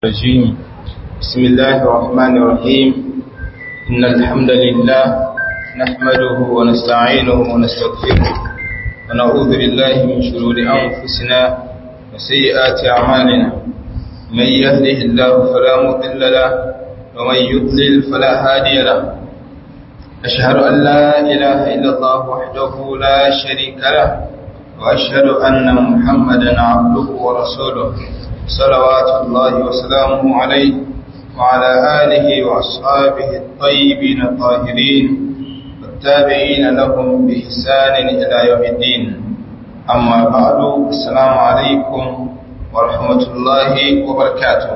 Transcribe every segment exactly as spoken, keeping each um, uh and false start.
الرجيم. بسم الله الرحمن الرحيم. إن الحمد لله نحمده ونستعينه ونستغفره ونعوذ بالله من شرور أنفسنا وسيئات أعمالنا. من يهده الله فلا مضل له ومن يضلل فلا هادي له. أشهد أن لا إله إلا الله وحده لا شريك له وأشهد أن محمدا عبده ورسوله صلوات الله وسلامه عليه وعلى آله وأصحابه الطيبين الطاهرين والتابعين لهم بإحسان إلى يوم الدين. أما بعد، السلام عليكم ورحمة الله وبركاته.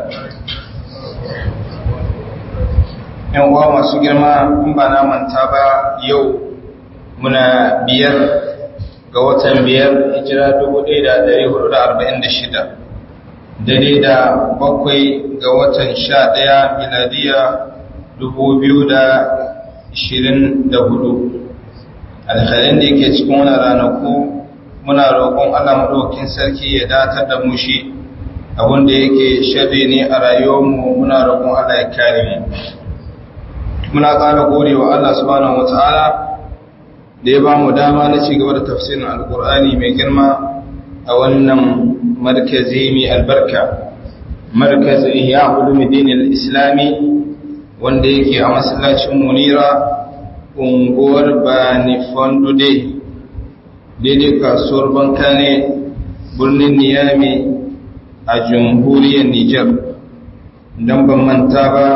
yan uwa masu girma, in ba na manta ba, yau muna biyar ga watan biyar hijira dubu ɗaya da ɗari hudu da arba'in da shida, daidai da bakwai ga watan sha ɗaya miladiya dubu biyu da ishirin da hudu. alhalin da yake cikin wani ranaku muna roƙon Allah maɗaukin sarki ya datar da mu shi, abinda yake sharri ne a rayuwarmu muna roƙon Allah ya kare mu. Muna ƙara gode wa Allah subhanahu wata'ala da ya ba mu dama na ci gaba da tafsirin alƙur'ani mai girma a wannan markazi mai albarka, markazi ihya ulumuddin al-islami, wanda yake a masallacin Munira, unguwar Bani Fondude, daidai kasuwar Bankane, birnin Niyami a jamhuriyar Nijar. Don ban manta ba,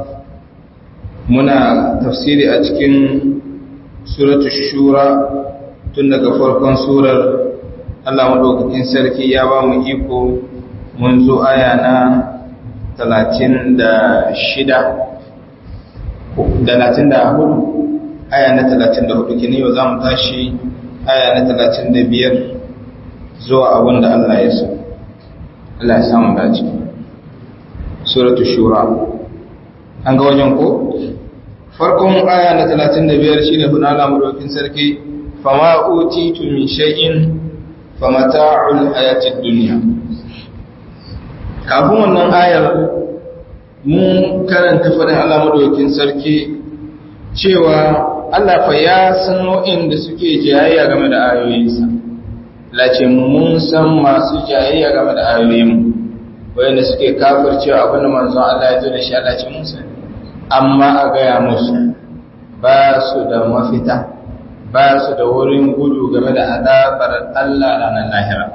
muna tafsiri a cikin suratul shura tun daga farkon surar. Allah madaukakin sarki ya ba mu iko mun zo aya na talatin da shida, talatin da hudu, aya na talatin da hudu, kini yau za mu tashi aya na talatin da biyar zuwa abin da Allah ya so. Allah ya samu dace. Suratu Shura. An ga wajen ko? Farkon aya na talatin da biyar shi ne huna Allah madaukakin sarki, fama utitu min shay'in famata'ul hayatid dunya. Kafin wannan ayar mun karanta fadin Allah madaukakin sarki cewa Allah fa ya san nau'in da suke jayayya game da ayoyinsa. Lace mun san masu jayayya game da ayoyin, wayanda suke kafircewa abin da manzon Allah ya zo da shi. Allah ce mun san, amma a gaya musu ba su da mafita, ba su da wurin gudu game da azabar Allah ranar lahira.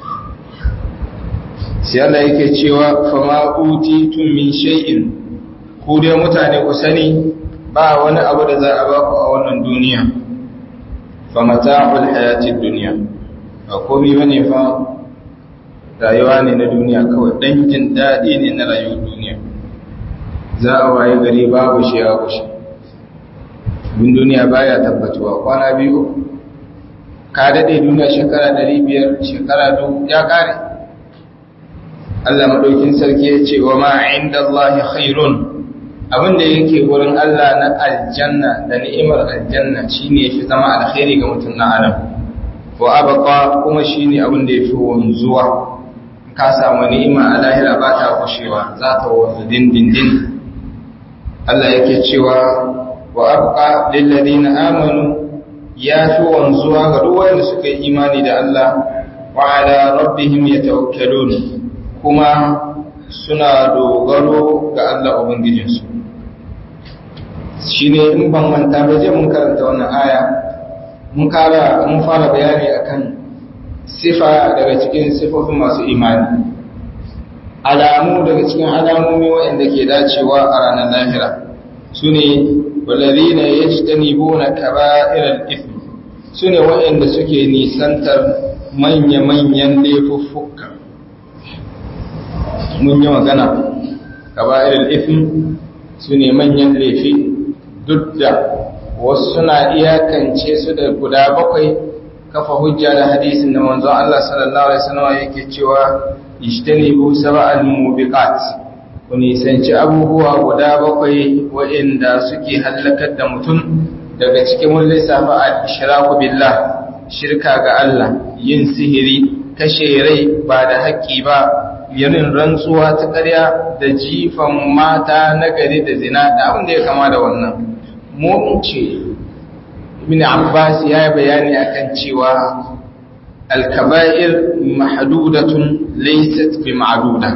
Sai Allah yake cewa fama utitum min shay'in, ku dai mutane ku sani ba wani abu da za a ba ku a wannan duniya. Famata'ul hayatid dunya, ba komai bane fa, rayuwa ne na duniya kawai, dan jin dadi ne na rayuwar duniya. Za a waye gari babu shi ya kushe. Bin duniya baya tabbatuwa, kwana biyu ka dade duniya shekara ɗari biyar, shekara dubu ya kare. Allah madaukin sarki ya ce wa ma inda Allah khairun, abinda yake wurin Allah na aljanna da ni'imar aljanna shine yafi zama alkhairi ga mutum na adam, wa abqa kuma shine abinda yafi wanzuwa. Ka samu ni'ima a lahira ba ta kushewa, za ta wanzu dindindin. Allah yake cewa wa abqa lil ladina amanu, ya fi wanzuwa ga duk wanda suka yi imani da Allah, wa ala rabbihim yatawakkalun, kuma suna dogaro ga Allah ubangijinsu. Shine in ban manta ba, je mun karanta wannan aya, mun kara mun fara bayani akan sifa daga cikin sifofin masu imani, alamu daga cikin alamomi waɗanda ke dacewa a ranar lahira. Sune walladhina yajtanibuna kaba'iral ithm, sune waɗanda suke nisantar manya-manyan laifuffuka. Mun yi magana kaba'iral ithm sune manyan laifi, duk da wasu suna iyakance su da guda bakwai, kafa hujja da hadisin da manzon Allah sallallahu alaihi wasallam yake cewa ijtanibu sab'al mubiqat, ku nisanci abubuwa guda bakwai waɗanda suke hallakar da mutum. Daga cikin mun lissafa al-ishraku billah, shirka ga Allah, yin sihiri, kashe rai ba da haƙƙi ba, yanin rantsuwa ta ƙarya da jifan mata na gari da zina da abin da ya kama da wannan. Mun ce Ibn Abbas ya yi bayani akan cewa al-kaba'ir mahdudatun laysat bi ma'duda,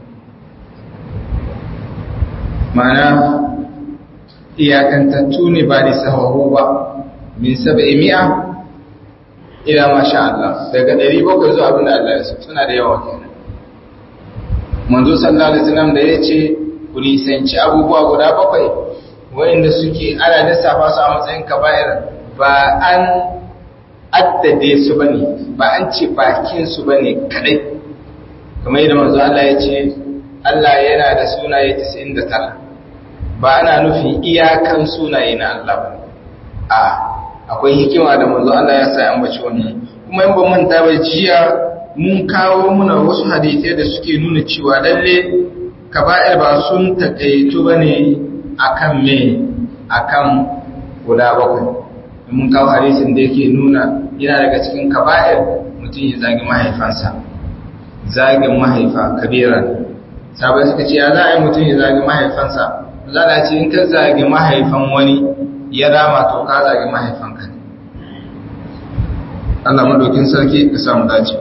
ma'ana iyakantattu ne ba da sahahu ba, min sab'i mi'a ila masha Allah, daga ɗari bakwai zuwa abin da Allah ya so, suna da yawa kenan. Manzo sallallahu alaihi wasallam da yace ku nisanci abubuwa guda bakwai wanda suke ana lissafa su a matsayin kaba'ir, ba an addade su bane, ba an ce bakin su bane kadai, kamar yadda manzo Allah ya ce Allah yana da sunaye tis'in da tara, ba ana nufin iyakan sunaye na Allah ba, a akwai hikima da manzo Allah ya sa an bace wannan. Kuma in ba manta ba jiya mun kawo muna wasu hadisai da suke nuna cewa lalle kaba'ir ba sun takaitu bane akan me akan guda bakwai. Mun kawo hadisin da yake nuna yana daga cikin kaba'ir mutum ya zagi mahaifansa, zagin mahaifa kabira ne. Sabai suka ce ya za a yi mutum ya zagi mahaifansa, za a ce in ka zagi mahaifan wani ya rama to ka zagi mahaifanka ne. Allah madaukin sarki ka samu dace.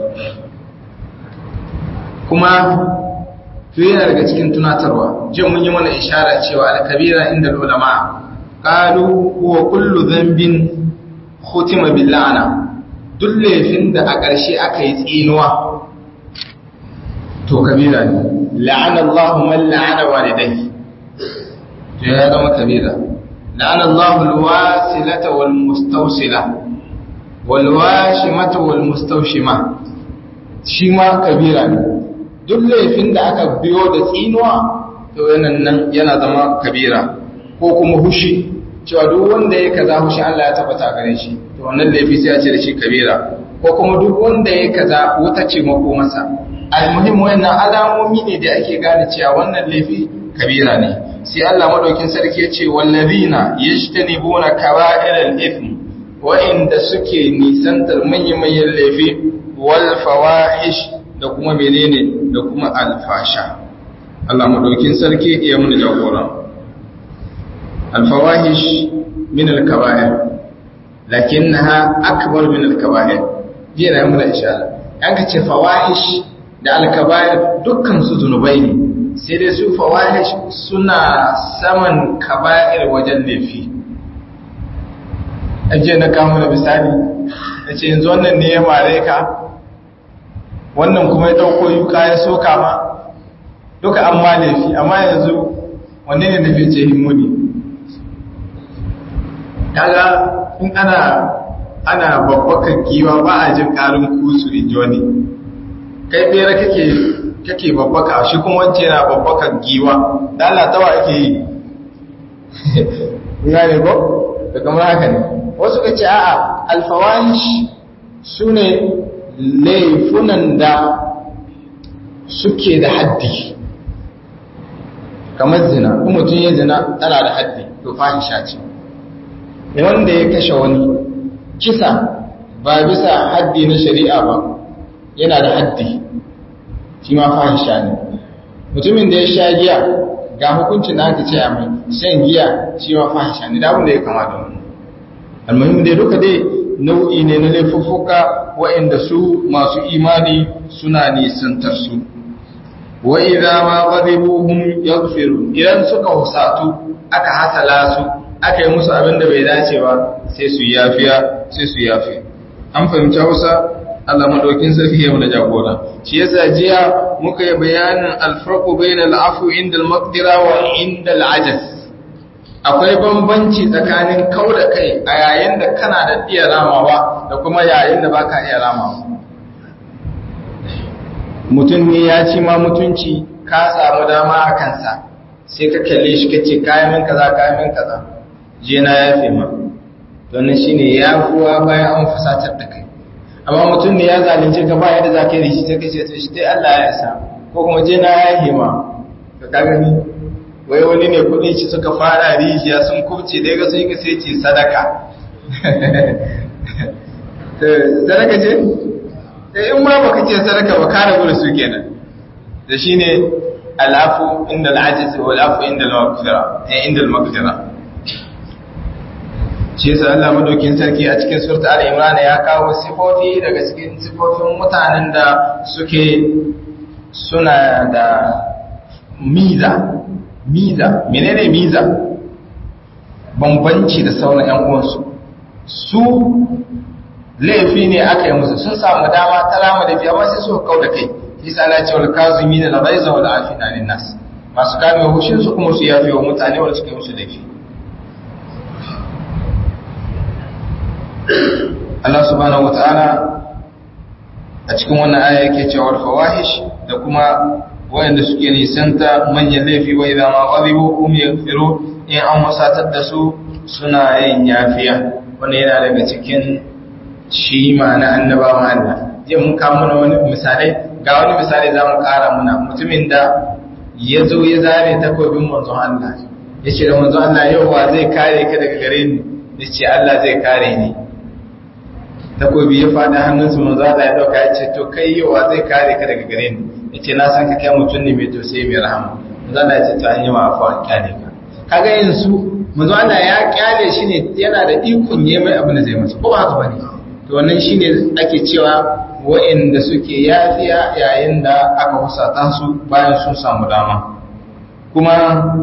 Kuma to yana daga cikin tunatarwa, jin mun yi mana ishara cewa al-kabira inda ulama qalu huwa kullu dhanbin khutima bil la'na, duk laifin da a ƙarshe aka yi tsinuwa to kabira ne. La'ana Allahu man la'ana walidayhi, to ya zama kabira. la'ana Allahu al-wasilata wal mustawsila wal washimata wal mustawshima, shi ma kabira ne. Duk laifin da aka biyo da tsinuwa to yanan nan yana zama kabira, ko kuma hushi, cewa duk wanda ya kaza hushi Allah ya tabbata gare shi, to wannan laifi sai a ce da shi kabira. Ko kuma duk wanda ya kaza wuta ce mako masa. Almuhim wannan alamomi ne da ake gane cewa wannan laifi kabira ne. Sai Allah madaukin sarki ya ce wallazina yajtanibuna kaba'iral ithm, wa inda suke nisantar manyan manyan laifi, wal fawahish, da kuma menene, da kuma alfasha. Allah madaukin sarki ya mun jagora. Alfawahish min alkaba'ir lakinnaha akbar min alkaba'ir, jiya na mun ishara. An ka ce fawahish da alkaba'ir dukkan su zunubai ne, sai dai su fawahish suna saman kaba'ir wajen laifi. Ajiye na kama da misali da ce yanzu wannan ne ya mare ka, wannan kuma ya ɗauko yuka ya soka ma, duka an ma laifi, amma yanzu wanne ne da fice himmuni. Kaga in ana ana babbakan giwa ba a jin ƙarin kusu in ji wani. Kai bera kake kake babbaka, shi kuma wance yana babbakan giwa, da Allah tawa ake yi. Ya ne ko? Da kamar haka ne. Wasu ka ce a'a alfawahish su ne laifunan da suke da haddi, kamar zina, kuma mutum ya zina tana da haddi, to fahisha ce. Wanda ya kashe wani kisa ba bisa haddi na shari'a ba yana da haddi, shi ma fahisha ne. Mutumin da ya sha giya ga hukuncin da aka ce a mai, shan giya shi ma fahisha ne, da abin da ya kama da wani. Almuhim dai duka dai nau'i ne na laifuffuka waɗanda su masu imani suna nisantar su. Wa idza ma ghadibuhum yaghfiru, idan suka husatu aka hasala su aka yi musu abin da bai dace ba sai su yafiya sai su yafi. An fahimci Hausa? Allah madaukin sarki ya mana jagora. Shi yasa jiya muka yi bayanin alfarqu bainal afwi inda al-maqdira wa inda al-ajaz. Akwai bambanci tsakanin kauda kai a yayin da kana da iya ramawa da kuma yayin da baka iya ramawa. Mutum ne ya ci ma mutunci, ka samu dama a kansa, sai ka kalle shi kace kayan min kaza kayan min kaza, je na yafe ma. Wannan shine yafuwa bayan an fusatar da kai. Amma mutum ne ya zalunce ka ba yadda zaka yi shi sai kace to shi dai Allah ya isa, ko kuma je na yafe ma. Ka kaga ni wai wani ne kudin shi suka fara rijiya sun kubce da ga sun yi sai ce sadaka. Sadaka ce? In ma baka ce sadaka ba kare gudu su kenan. da shine al'afu inda al'ajiz wal afu inda al-maghfira eh inda al-maghfira shi yasa Allah madaukin sarki a cikin surta al-imran ya kawo sifofi daga cikin sifofin mutanen da suke suna da miza miza menene miza bambanci da sauran ƴan uwansu su laifi ne aka yi musu sun samu dama ta rama da biya amma sai su kauda kai isa Allah ce wal kazimin al ghaiza wal afina lin nas masu kame hushin su kuma su yafi wa mutane wanda suka yi musu laifi Allah subhanahu wataala a cikin wannan aya yake cewa fawahish da kuma wayanda suke nisanta manyan laifi wa idan ma ghadibu hum yaghfiru in an wasatar da su suna yin yafiya wannan yana daga cikin shi ma na annabawan Allah je mun kawo mana wani misalai ga wani misali zamu kara muna mutumin da ya zo ya zare takobin manzon Allah yace da manzon Allah yau wa zai kare ka daga gare ni yace Allah zai kare ni takobi ya fada hannunsa manzon Allah ya dauka yace to kai yau wa zai kare ka daga gare ni yace na san ka kai mutum ne mai tausayi mai rahama manzon Allah ya ce to an yi ma afuwa kyale ka kaga yanzu manzon Allah ya kyale shi ne yana da ikon yi mai abin da zai masa ko ba haka bane to wannan shine ake cewa wa'inda suke yafiya yayin da aka husata su bayan sun samu dama kuma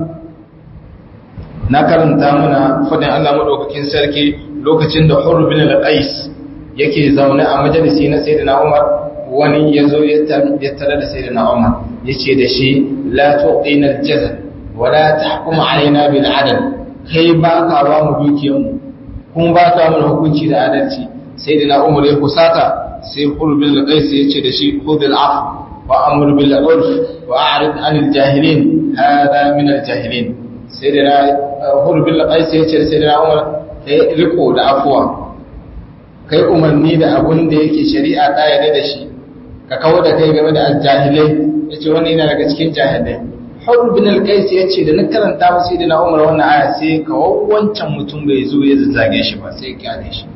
na karanta muna fadin Allah madaukakin sarki lokacin da Hurr bin al-Qais yake zaune a majalisi na Sayyidina Umar wani yazo ya tare da Sayyidina Umar yace da shi la tuqina al-jazal wa la tahkum alaina bil adl kai ba ka ba mu dukiyanmu kun ba ka mana hukunci da adalci Sayyidina Umar ya kusata sai Hurr bin al-Qais yace da shi khudh al-'afw wa amr bil 'urf wa a'rid 'anil jahilin hada min al-jahilin Sayyidina Hurr bin al-Qais yace da Sayyidina Umar kai riko da afwa kai umarni da abun da yake shari'a ta yarda da shi ka kawo da kai game da al-jahilai yace wannan yana daga cikin jahilai Hurr bin al-Qais yace da na karanta masa Sayyidina Umar wannan aya sai kawo wancan mutum bai zo ya zage shi ba sai ya kyale shi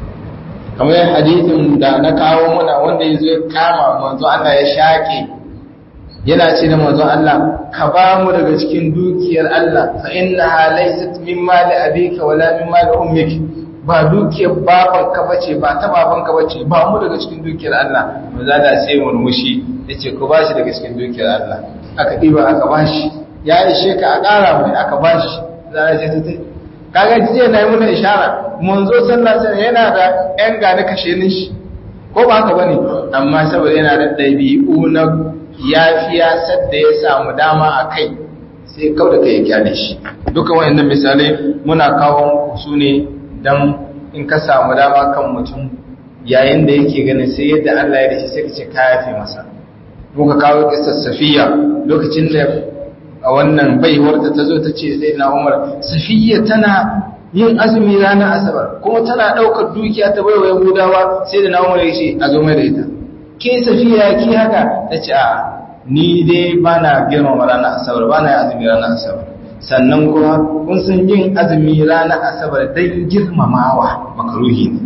kamar hadithin da na kawo muna wanda ya zo ya kama manzo Allah ya shaƙe yana ce da manzo Allah ka ba mu daga cikin dukiyar Allah fa innaha laysat min mali abika wala min mali ummik ba dukiyar baban ka bace ba ta baban ka bace ba mu daga cikin dukiyar Allah manzo Allah sai murmushi yace ko ba shi daga cikin dukiyar Allah aka diba aka bashi ya ishe ka a ƙara mai aka bashi zai ce ta kaga jiya na yi muna ishara munzo sallah sai yana da ƴan gane kashe ni shi ko ba haka bane amma saboda yana da dabi'u na yafiya sadda ya samu dama a kai sai kauda kai ya kyale shi duka wayannan misalai muna kawo su ne dan in ka samu dama kan mutum yayin da yake ganin sai yadda Allah ya dace sai ka ce ka yafe masa muka kawo kissar Safiya lokacin da a wannan baiwar da ta zo ta ce sai na Umar Safiya tana yin azumi ranar Asabar kuma tana daukar dukiya ta baiwa Yahudawa sai da na Umar ya ce a zo mai da ita ke Safiya ki haka tace a ni dai bana girmama ranar Asabar bana yin azumi ranar Asabar sannan kuma kun san yin azumi ranar Asabar dan girmamawa makaruhi ne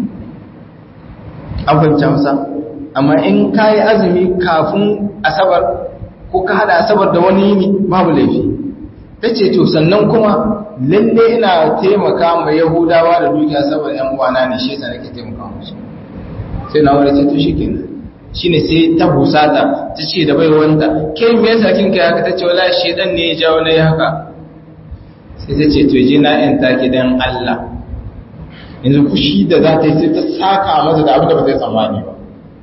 an fahimta masa amma in kai azumi kafin Asabar ko ka hada Asabar da wani yini babu laifi tace to sannan kuma lalle ina taimaka ma Yahudawa da dukiya saboda ƴan uwana ne shi yasa nake taimaka musu sai na wani ce to shikenan shine sai ta busata tace da bai wanda kai me yasa kin kai haka tace wallahi shedan ne ya jawo nayi haka sai tace to je na yan take dan Allah yanzu kushi da za ta yi sai ta saka masa da abin da ba zai tsammani ba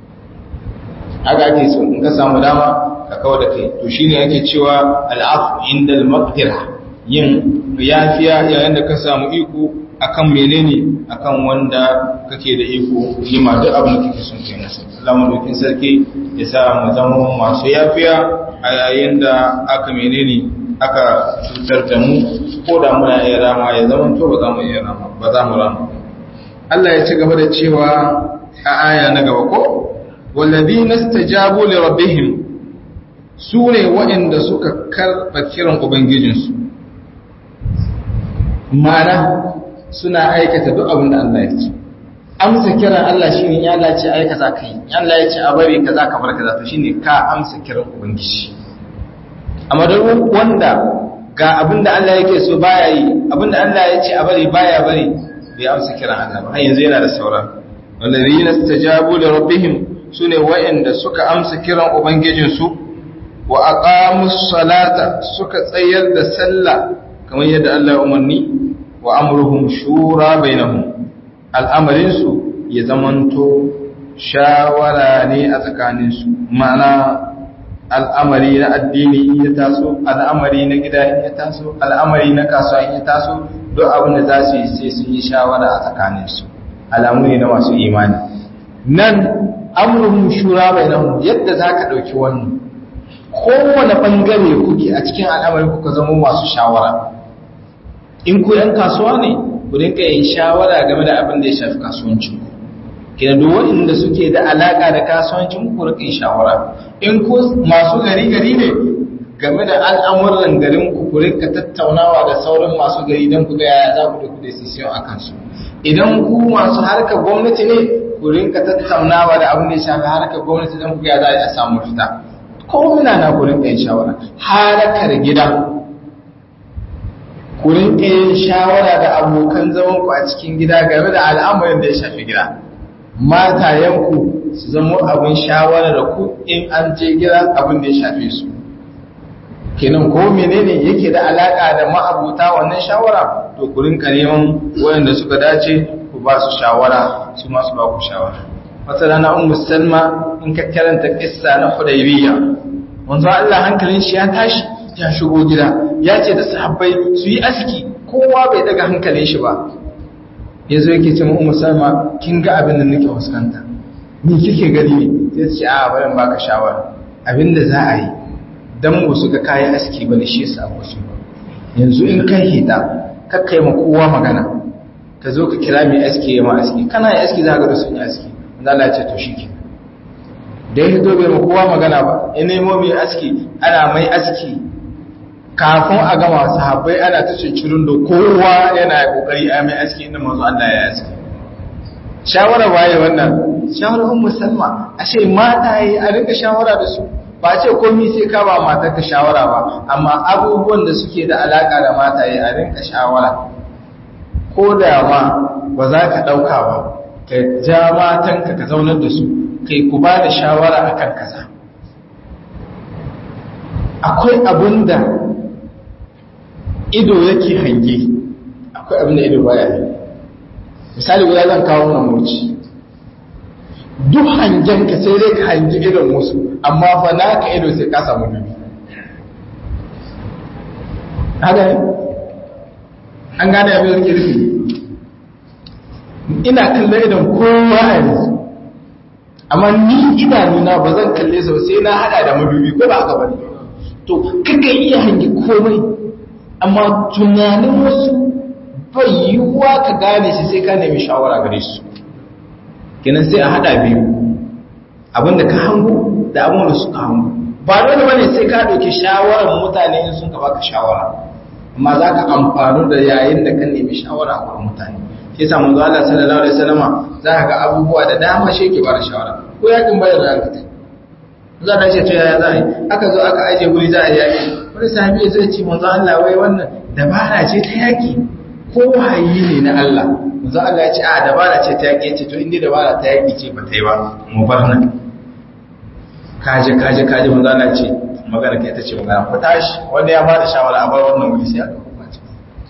haka ake so in ka samu dama ka kawo da kai to shine yake cewa al'afu inda al-maqdira yin yafiya yayin da ka samu iko akan menene akan wanda kake da iko yi ma duk abin da kake son kai masa Allah madaukin sarki ya sa mu zama masu yafiya a yayin da aka menene aka cutar da mu ko da muna iya rama ya zama to ba za mu iya rama ba za mu rama Allah ya ci gaba da cewa a aya na gaba ko walladhina istajabu li rabbihim su ne waɗanda suka karɓa kiran Ubangijinsu, mana suna aikata duk abin da Allah ya ce. Amsa kiran Allah shi ne ya lace aikata ka yi, Allah ya ce a bari ka za ka bar ka za to shi ne ka amsa kiran Ubangiji. amma duk wanda ga abinda Allah yake so baya yi abinda Allah ya ce a bari baya bari bai amsa kiran Allah ba har yanzu yana da sauran wallazina istajabu li rabbihim sune wa'anda suka amsa kiran ubangijinsu wa aqamus salata suka tsayar da sallah kamar yadda Allah ya umarni wa amruhum shura bainahum al'amarin su ya zamanto shawara ne a tsakanin su ma'ana al'amari na addini ya taso al'amari na gida ya taso al'amari na kasuwa ya taso duk abin da za su yi sai sun yi shawara a tsakanin su alamu ne na masu imani nan amruhum shura bainahum yadda zaka dauki wannan kowane bangare kuke a cikin al'amari kuka zama masu shawara in ku yan kasuwa ne ku rinka yin shawara game da abin da ya shafi kasuwancin ku kina duk wanda suke da alaka da kasuwancin ku rinka yin shawara in ku masu gari gari ne game da al'amuran garin ku ku rinka tattaunawa da sauran masu gari don ku ga yaya za ku da ku decision akan su idan ku masu harkar gwamnati ne ku rinka tattaunawa da abin da ya shafi harkar gwamnati don ku ga za a samu fita ko muna na ku rinka yin shawara harkar gida ku rinka yin shawara da abokan zaman ku a cikin gida game da al'amuran da ya shafi gida matayenku su zama abin shawara da ku in an je gida abin da ya shafe su kenan ko menene yake da alaka da ma'abuta wannan shawara to ku rinka neman wayanda suka dace ku ba su shawara su ma su ba ku shawara wata rana ummu salma in ka karanta kissa na hudaybiyya manzo Allah hankalin shi ya tashi ya shigo gida ya ce da sahabbai su yi aski kowa bai daga hankalin shi ba yazo yake ce mu ummu salma kin ga abin da nake fuskanta ni kike gani ne sai ce a bari baka shawara abinda za a yi dan mu su ga kayan aski bane shi yasa ku su yanzu in kai hita kakkai ma kowa magana ka zo ka kira mai aski ya ma aski kana yi aski za ka ga sun yi aski Allah ya ce to shike dai hito bai ma kowa magana ba in nemo mai aski ana mai aski kafin a gama sahabbai ana ta cincirin da kowa yana kokari a mai aski inda manzo Allah ya aski shawara waye wannan shawara ummu salma ashe mata yi a rinka shawara da su ba ce komai sai ka ba matar ka shawara ba amma abubuwan da suke da alaka da mata yi a rinka shawara ko da ma ba za ka dauka ba ka ja matanka ka zaunar da su kai ku ba da shawara akan kaza akwai abin da ido yake hange akwai abin da ido baya yi misali guda zan kawo nan moci duk hangen ka sai dai ka hangi idon wasu amma fa naka ido sai ka samu dubi haka ne an gane abin da ke rufe ina kallon idon kowa a yanzu amma ni idanuna ba zan kalle sau sai na hada da madubi ko ba haka bane to kaka iya hangi komai amma tunanin wasu bai yiwuwa ka gane shi sai ka nemi shawara gare su kenan sai a hada biyu abinda ka hango da abin da suka hango ba dole bane sai ka dauki shawarar mutane in sun ka baka shawara amma za ka amfanu da yayin da ka nemi shawara a wurin mutane shi yasa manzo Allah sallallahu alaihi wasallama za ka ga abubuwa da dama shi yake bada shawara ko yakin bayar da ranka tai za ka ce to yaya za a yi aka zo aka aje guri za a yaki wani sahabi zai ce manzo Allah wai wannan dabara ce ta yaki ko wahayi ne na Allah manzo Allah ya ce a dabara ce ta yaki ce to inda dabara ta yaki ce ba ta yi ba mu bar nan kaje kaje kaje manzo Allah ce magana kai ta ce magana ku tashi wanda ya bada shawara a bar wannan wuri sai aka kuma ce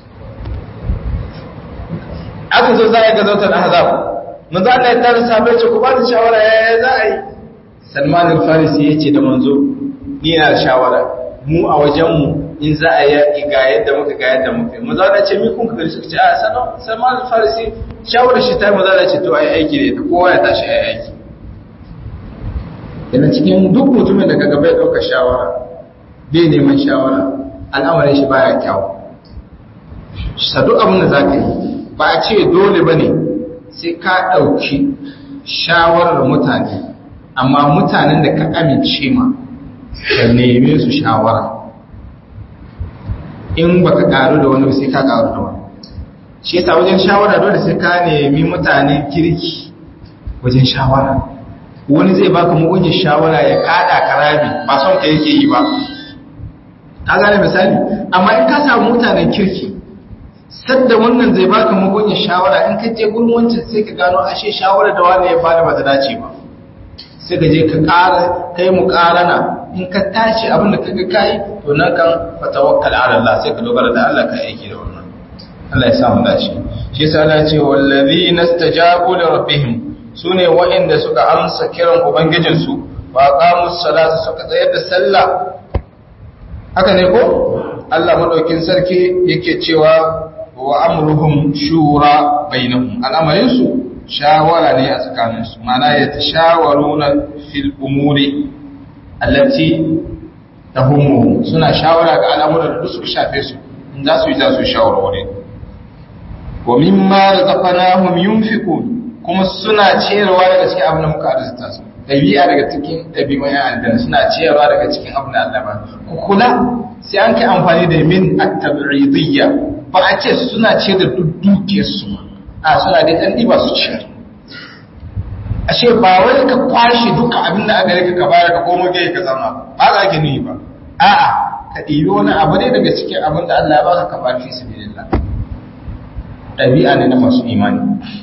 aka zo za a ga zautar ahzab manzo Allah ya tare sahabbai ce ku ba da shawara yaya za a yi Salman al-Farisi yace da manzo ni na da shawara mu a wajen mu in za a yi ga yadda muka ga yadda muka manzo Allah ce mi kun ka suka ce a sanan Salman al-Farisi shawara shi ta manzo Allah ce to ai aiki ne kowa ya tashi ai aiki yana cikin duk mutumin da kaga bai dauka shawara bai neman shawara al'amarin shi baya kyau sadu abin da zaka yi ba a ce dole bane sai ka dauki shawarar mutane amma mutanen da ka amince ma ka neme su shawara in baka karu da wani sai ka karu da wani shi yasa wajen shawara dole sai ka nemi mutane kirki wajen shawara wani zai baka mugunyar shawara ya kada karabi ba son ka yake yi ba ka gane misali. Amma in ka samu mutanen kirki sadda wannan zai baka magonya shawara, in ka je gurin wancan sai ka gano ashe shawara da wani ya bada ba ta dace ba, sai ka je ka ƙara kai mu ƙarana. In ka tashi abin da kaga kai to nan kan fa tawakkal ala Allah, sai ka dogara da Allah ka aiki da wannan. Allah ya samu dace. Shi yasa Allah ya ce wallazina istajabu li rabbihim, sune waɗanda suka amsa kiran ubangijin su, wa aqamus salata suka tsayar da sallah. Haka ne ko Allah madaukin sarki yake cewa wa amruhum shura bainahum, al'amarin su shawara ne a tsakaninsu, mana ya tashawaruna fil umuri allati tahummuhum, suna shawara ga al'amuran da suka shafe su, in za su yi za su shawarware. Wa mimma razaqnahum yunfiqun, kuma suna ciyarwa daga cikin abin da muka arzuta su, dabi'a daga cikin dabi'un ya aljanna, suna ciyarwa daga cikin abin da Allah ba. Ku kula sai an kai amfani da min at-tab'idiyya, ba a ce suna ce da dukiyar su ba, a suna dai ɗan ɗiba su ciyar. Ashe ba wai ka kwashe duka abin da aka rika ka bayar ka komo gai ka zama ba za ki nuni ba, a'a ka ɗibi wani abu ne daga cikin abin da Allah ya baka ka bayar fi sabilillah. Ɗabi'a ne na masu imani.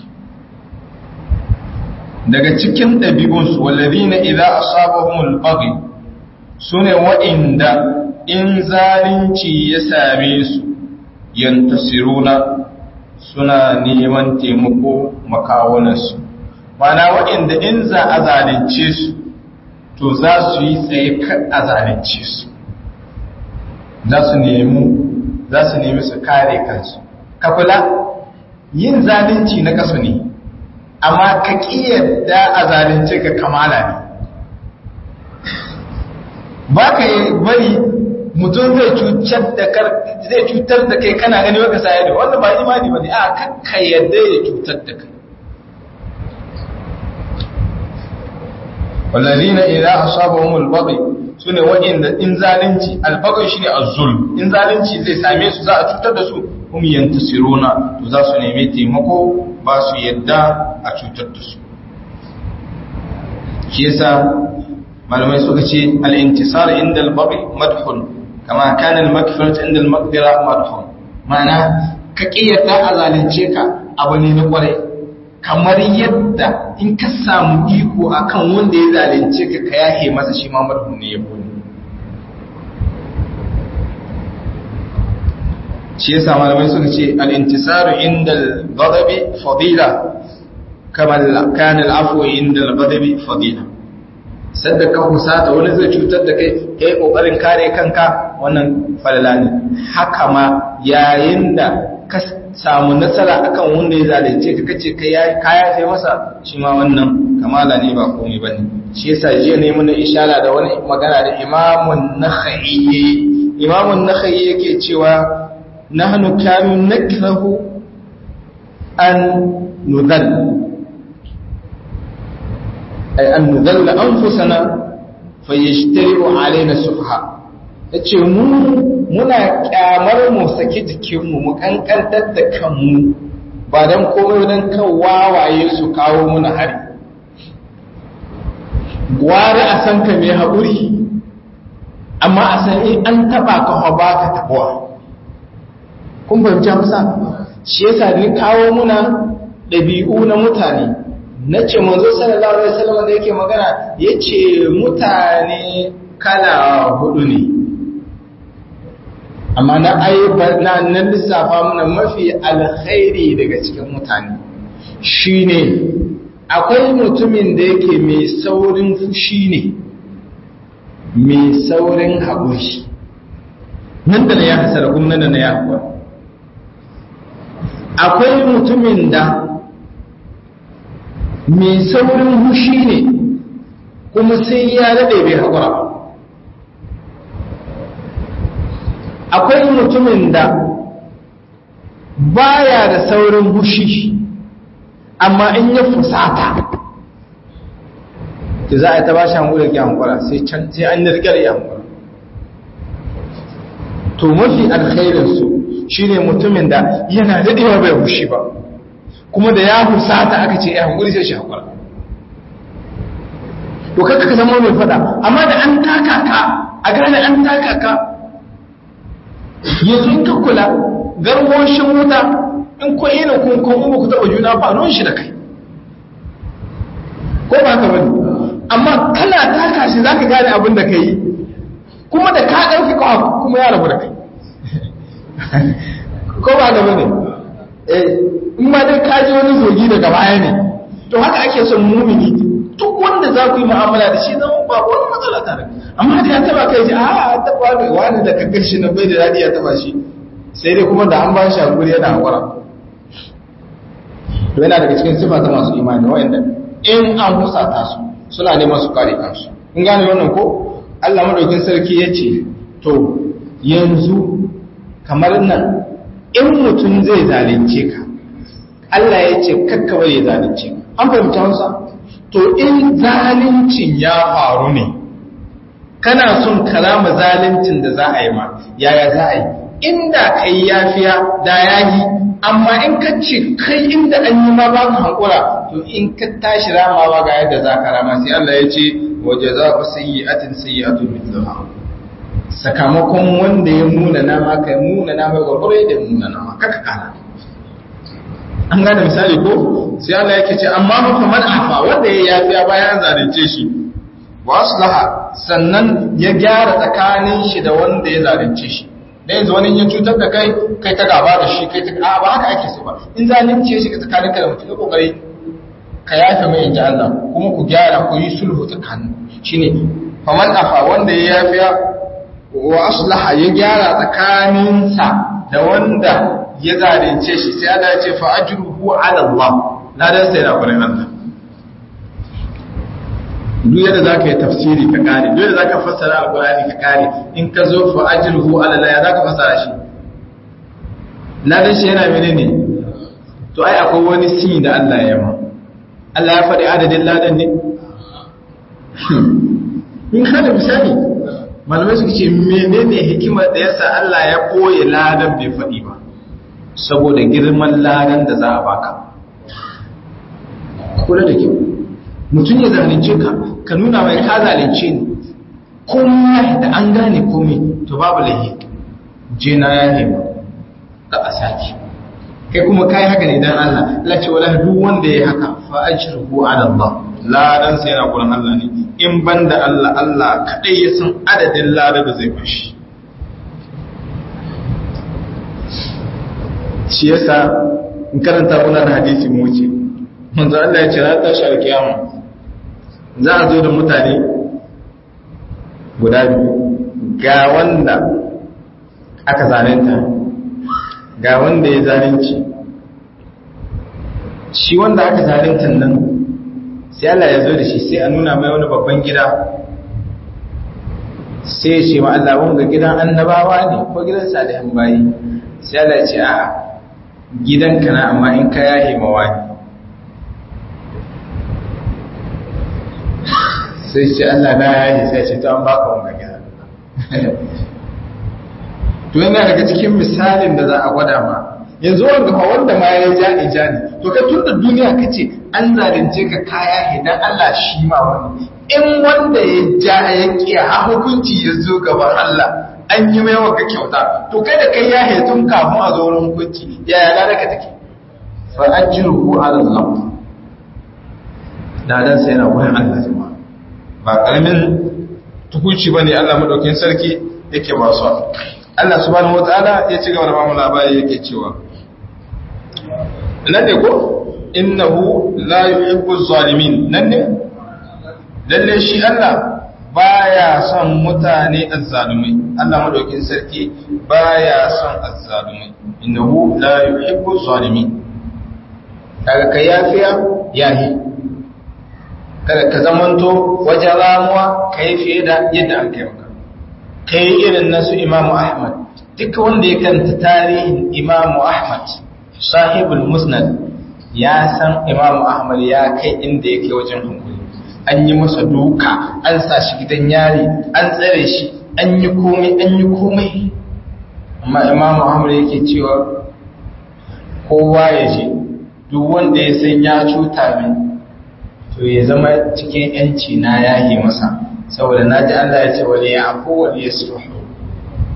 Daga cikin ɗabi'unsu wallazina idza asabahumul baghi, sune wa'inda in zalunci ya same su yantasiruna, suna neman taimako makawunansu. Mana waɗanda in za a zalunce su to za su yi tsaye kan a zalunce su, za su nemi za su nemi su kare kansu. Ka kula yin zalunci na kasu ne, amma ka ƙiyarda a zalunce ka kamala ne. Ba ka yi bari mutum zai cutar da zai cutar da kai kana gani waka sa yadda, wanda ba imani ba ne, a kakka yadda ya cutar da kai. wallazina idza asabahumul baghi, sune wa'inda in zalunci, al-baghi shine az-zulm, in zalunci zai same su za a cutar da su, hum yantasiruna, to za su nemi taimako ba su yadda a cutar da su. Shi yasa malamai suka ce al-intisar inda al-baghi madhun kama kana al-maghfiratu inda al-maqdira madhun, ma'ana ka kiyata a zalunce ka abu ne na kwarai, kamar yadda in ka samu iko akan wanda ya zalunce ka ka yahe masa, shi ma madhun ne ya bone. shi yasa malamai suka ce al-intisaru inda al-ghadabi fadila kama kana al-afwu inda al-ghadabi fadila. Sadda ka husata wani zai cutar da kai kai kokarin kare kanka, wannan falala ne. Haka ma yayin da ka samu nasara akan wanda ya zalunce ka kace kai kaya sai masa, shi ma wannan kamala ne ba komai bane. Shi yasa je ne mun ishara da wani magana da Imamun Nakhai. Imamun Nakhai yake cewa nahnu kanu nakrahu an nudhal ay an nudhal anfusana fayashtari'u alaina subha. Yace mu muna kyamar mu saki jikin mu mu kankantar da kanmu ba dan komai dan kan wawaye su kawo muna hari. Gwara a san ka mai haƙuri, amma a san in an taɓa ka ba ka taɓuwa. Kun fahimci hamsa? Shi yasa ni kawo muna ɗabi'u na mutane. Na ce manzo sallallahu alaihi wasallam da yake magana, ya ce mutane kala hudu ne. Amma na ayyuka na nan lissafa muna mafi alkhairi daga cikin mutane. Shi ne akwai mutumin da yake mai saurin fushi ne, mai saurin haƙuri, nan da na ya hasara kuma nan da na ya haƙura. Akwai mutumin da mai saurin fushi ne kuma sai ya daɗe bai haƙura ba. Akwai mutumin da baya da saurin fushi, amma in ya fusata da za a ta ba shi hankula ke hankula sai can sai an nirgar ya hankula. To mafi alkhairinsu shi ne mutumin da yana daɗewa bai hushi ba, kuma da ya fusata aka ce ya hankuli sai shi hankula. To kaka ka zama mai fada, amma da an taka ka a gane an taka ka yanzu in ka kula garwoshin wuta in ko yana kun kun ku taba juna ba non shi da kai ko ba ka bane amma kana taka shi zaka gane abin da kai kuma da ka dauki ka kuma ya rabu da kai ko ba ka bane eh in ma dai ka ji wani zogi daga baya ne to haka ake son mumini duk wanda za ku yi mu'amala da shi zama ba wani matsala tare amma da ya taba kai ji a taba da wani da kaga shi na bai da dadi ya taba shi sai dai kuma da an ba shi hakuri yana hakura to yana daga cikin sifa ta masu imani wanda in an husata su suna neman su kare kansu in gane wannan ko Allah madaukin sarki yace to yanzu kamar nan in mutum zai zalunce ka Allah ya ce kakka bai zalunce ka an fahimta Hausa to in zaluncin ya faru ne kana son kalama zaluncin da za a yi ma yaya za a yi inda kai yafiya da yayi amma in ka ce kai inda an yi ma ba ka hankura to in ka tashi ramawa ga yadda za ka rama sai Allah ya ce wa jazaa'u sayyi'atin sayyi'atun mithlaha sakamakon wanda ya muna nama kai muna nama gurgure da muna nama kaka kana an gane misali ko sai Allah yake ce amma fa man afa wanda ya yafiya bayan zalunce shi wa aslaha sannan ya gyara tsakanin shi da wanda ya zalunce shi da yanzu wani ya cutar da kai kai ta gaba da shi kai ta a ba haka ake so ba in zalunce shi ka tsakanin ka da mutum ka kokari ka yafe mai inji Allah kuma ku gyara ku yi sulhu tsakanin shine fa man afa wanda ya yafiya wa aslaha ya gyara tsakaninsa da wanda ya zalunce shi sai Allah ya ce fa ajruhu ala Allah ladan sai na gurin Allah duk yadda zaka yi tafsiri ka kare duk yadda zaka fassara alqur'ani ka kare in ka zo fa ajruhu ala Allah ya zaka fassara shi ladan shi yana menene to ai akwai wani si da Allah ya ma Allah ya faɗi adadin ladan ne in kada misali malamai suka ce menene hikimar da yasa Allah ya koye ladan bai faɗi ba saboda girman ladan da za a baka kula da kyau mutum ya zalunce ka ka nuna mai ka zalunce ni komai da an gane komai to babu lahi je na ya nema da a saki kai kuma kai haka ne dan Allah Allah ce wala duk wanda ya haka fa ajruhu ala Allah ladan sai yana gurin Allah ne in banda Allah Allah kadai ya san adadin ladan da zai bashi shi yasa in karanta kuna da hadisi mu wuce manzo Allah ya ce ran tashi alkiyama za a zo da mutane guda biyu ga wanda aka zalunta ga wanda ya zalunci shi wanda aka zalunta nan sai Allah ya zo da shi sai a nuna mai wani babban gida sai ya ce ma Allah wanga gidan annabawa ne ko gidan salihan bayi sai Allah ya ce a'a gidanka na amma in ka yahe mawa ne sai ce Allah na yahe sai ce ta an baka wanga gida to yana daga cikin misalin da za a gwada ma yanzu wanda fa wanda ma ya ja ija ne to ka tun da duniya kace an zalunce ka kaya idan Allah shi ma wani in wanda ya ja ya kiya a hukunci ya zo gaban Allah an yi mai waka kyauta to kai da kai ya hetun kafin a zo wurin hukunci yaya lada ka take fa ajruhu ala Allah ladan sai na gurin Allah jama'a ba karamin tukuci bane Allah madaukakin sarki yake ba su Allah subhanahu wataala ya ci gaba da ba mu labari yake cewa nan ne ko innahu la yuhibbu zalimin nan ne lalle shi Allah baya son mutane azzalumai Allah madaukin sarki baya son azzalumai innahu la yuhibbu zalimin kaga kai yafiya yahi kada ka zamanto wajen ramuwa kai fiye da yadda an kai maka kai irin nasu Imam Ahmad duk wanda ya kanta tarihin Imam Ahmad sahibul musnad ya san Imam Ahmad ya kai inda yake wajen hankali an yi masa duka an sa shi gidan yari an tsare shi an yi komai an yi komai amma Imam Ahmad yake cewa kowa ya je duk wanda ya san ya cuta min to ya zama cikin yanci na yahi masa saboda naji Allah ya ce wali ya afu wali yasruhu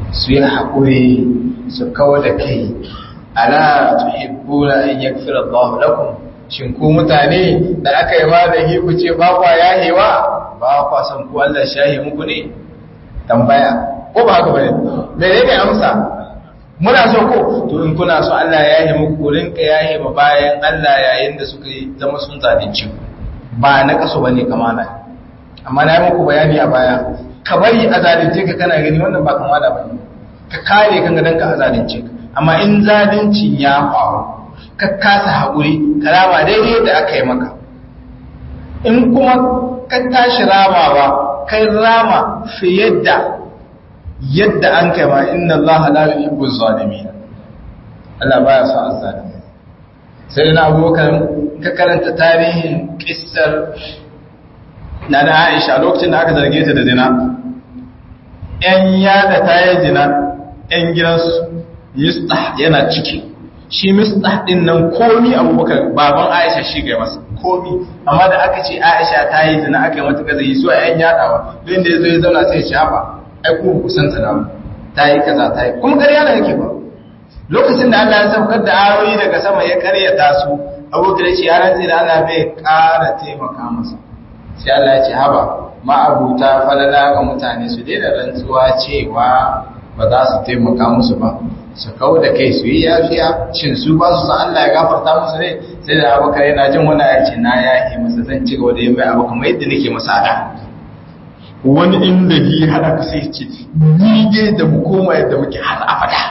su yi haƙuri su kawo da kai ala tuhibbuna an yaghfira Allahu lakum shin ku mutane da aka yi ma da ku ce ba kwa yahewa ba kwa san ku Allah shahi muku ne tambaya ko ba haka bane menene amsa muna so ko to in kuna so Allah ya yahe muku rinka yahe ma bayan Allah yayin da suka yi zama sun zalunci ba na kaso bane kamana amma na yi muku bayani a baya ka bari a zalunce ka kana gani wannan ba kamala bane ka kare kanka dan ka zalunce ka amma in zalunci ya faru ka kasa haƙuri ka rama daidai da aka yi maka in kuma ka tashi ramawa kai rama fiye da yadda an kai ma inna Allah la yuhibbu zalimin Allah baya son azzalimi sai na abokan ka karanta tarihin kissar na da Aisha lokacin da aka zarge ta da zina ƴan yada ta yi zina ƴan gidansu Mistah yana ciki shi Mistah din nan komi Abubakar baban Aisha shi ga masa komi amma da aka ce Aisha ta yi zina aka yi mata gazayi so ƴan yadawa don da yazo ya zauna sai ya shafa ai ku kusan ta namu ta yi kaza ta yi kuma ƙarya ne yake ba lokacin da Allah ya saukar da ayoyi daga sama ya karyata su Abubakar ya ce ya rantsi da Allah bai ƙara taimaka masa sai Allah ya ce haba ma'abuta falala ga mutane su daina rantsuwa cewa ba za su taimaka musu ba su kawo da kai su yi yafiya shin su ba su san Allah ya gafarta musu ne sai da Abubakar yana jin wani ya ce na yahe masa zan ci gaba da yin mai abu kamar yadda nake masa da wani inda yi hada ka sai ce ni dai da mu koma yadda muke har abada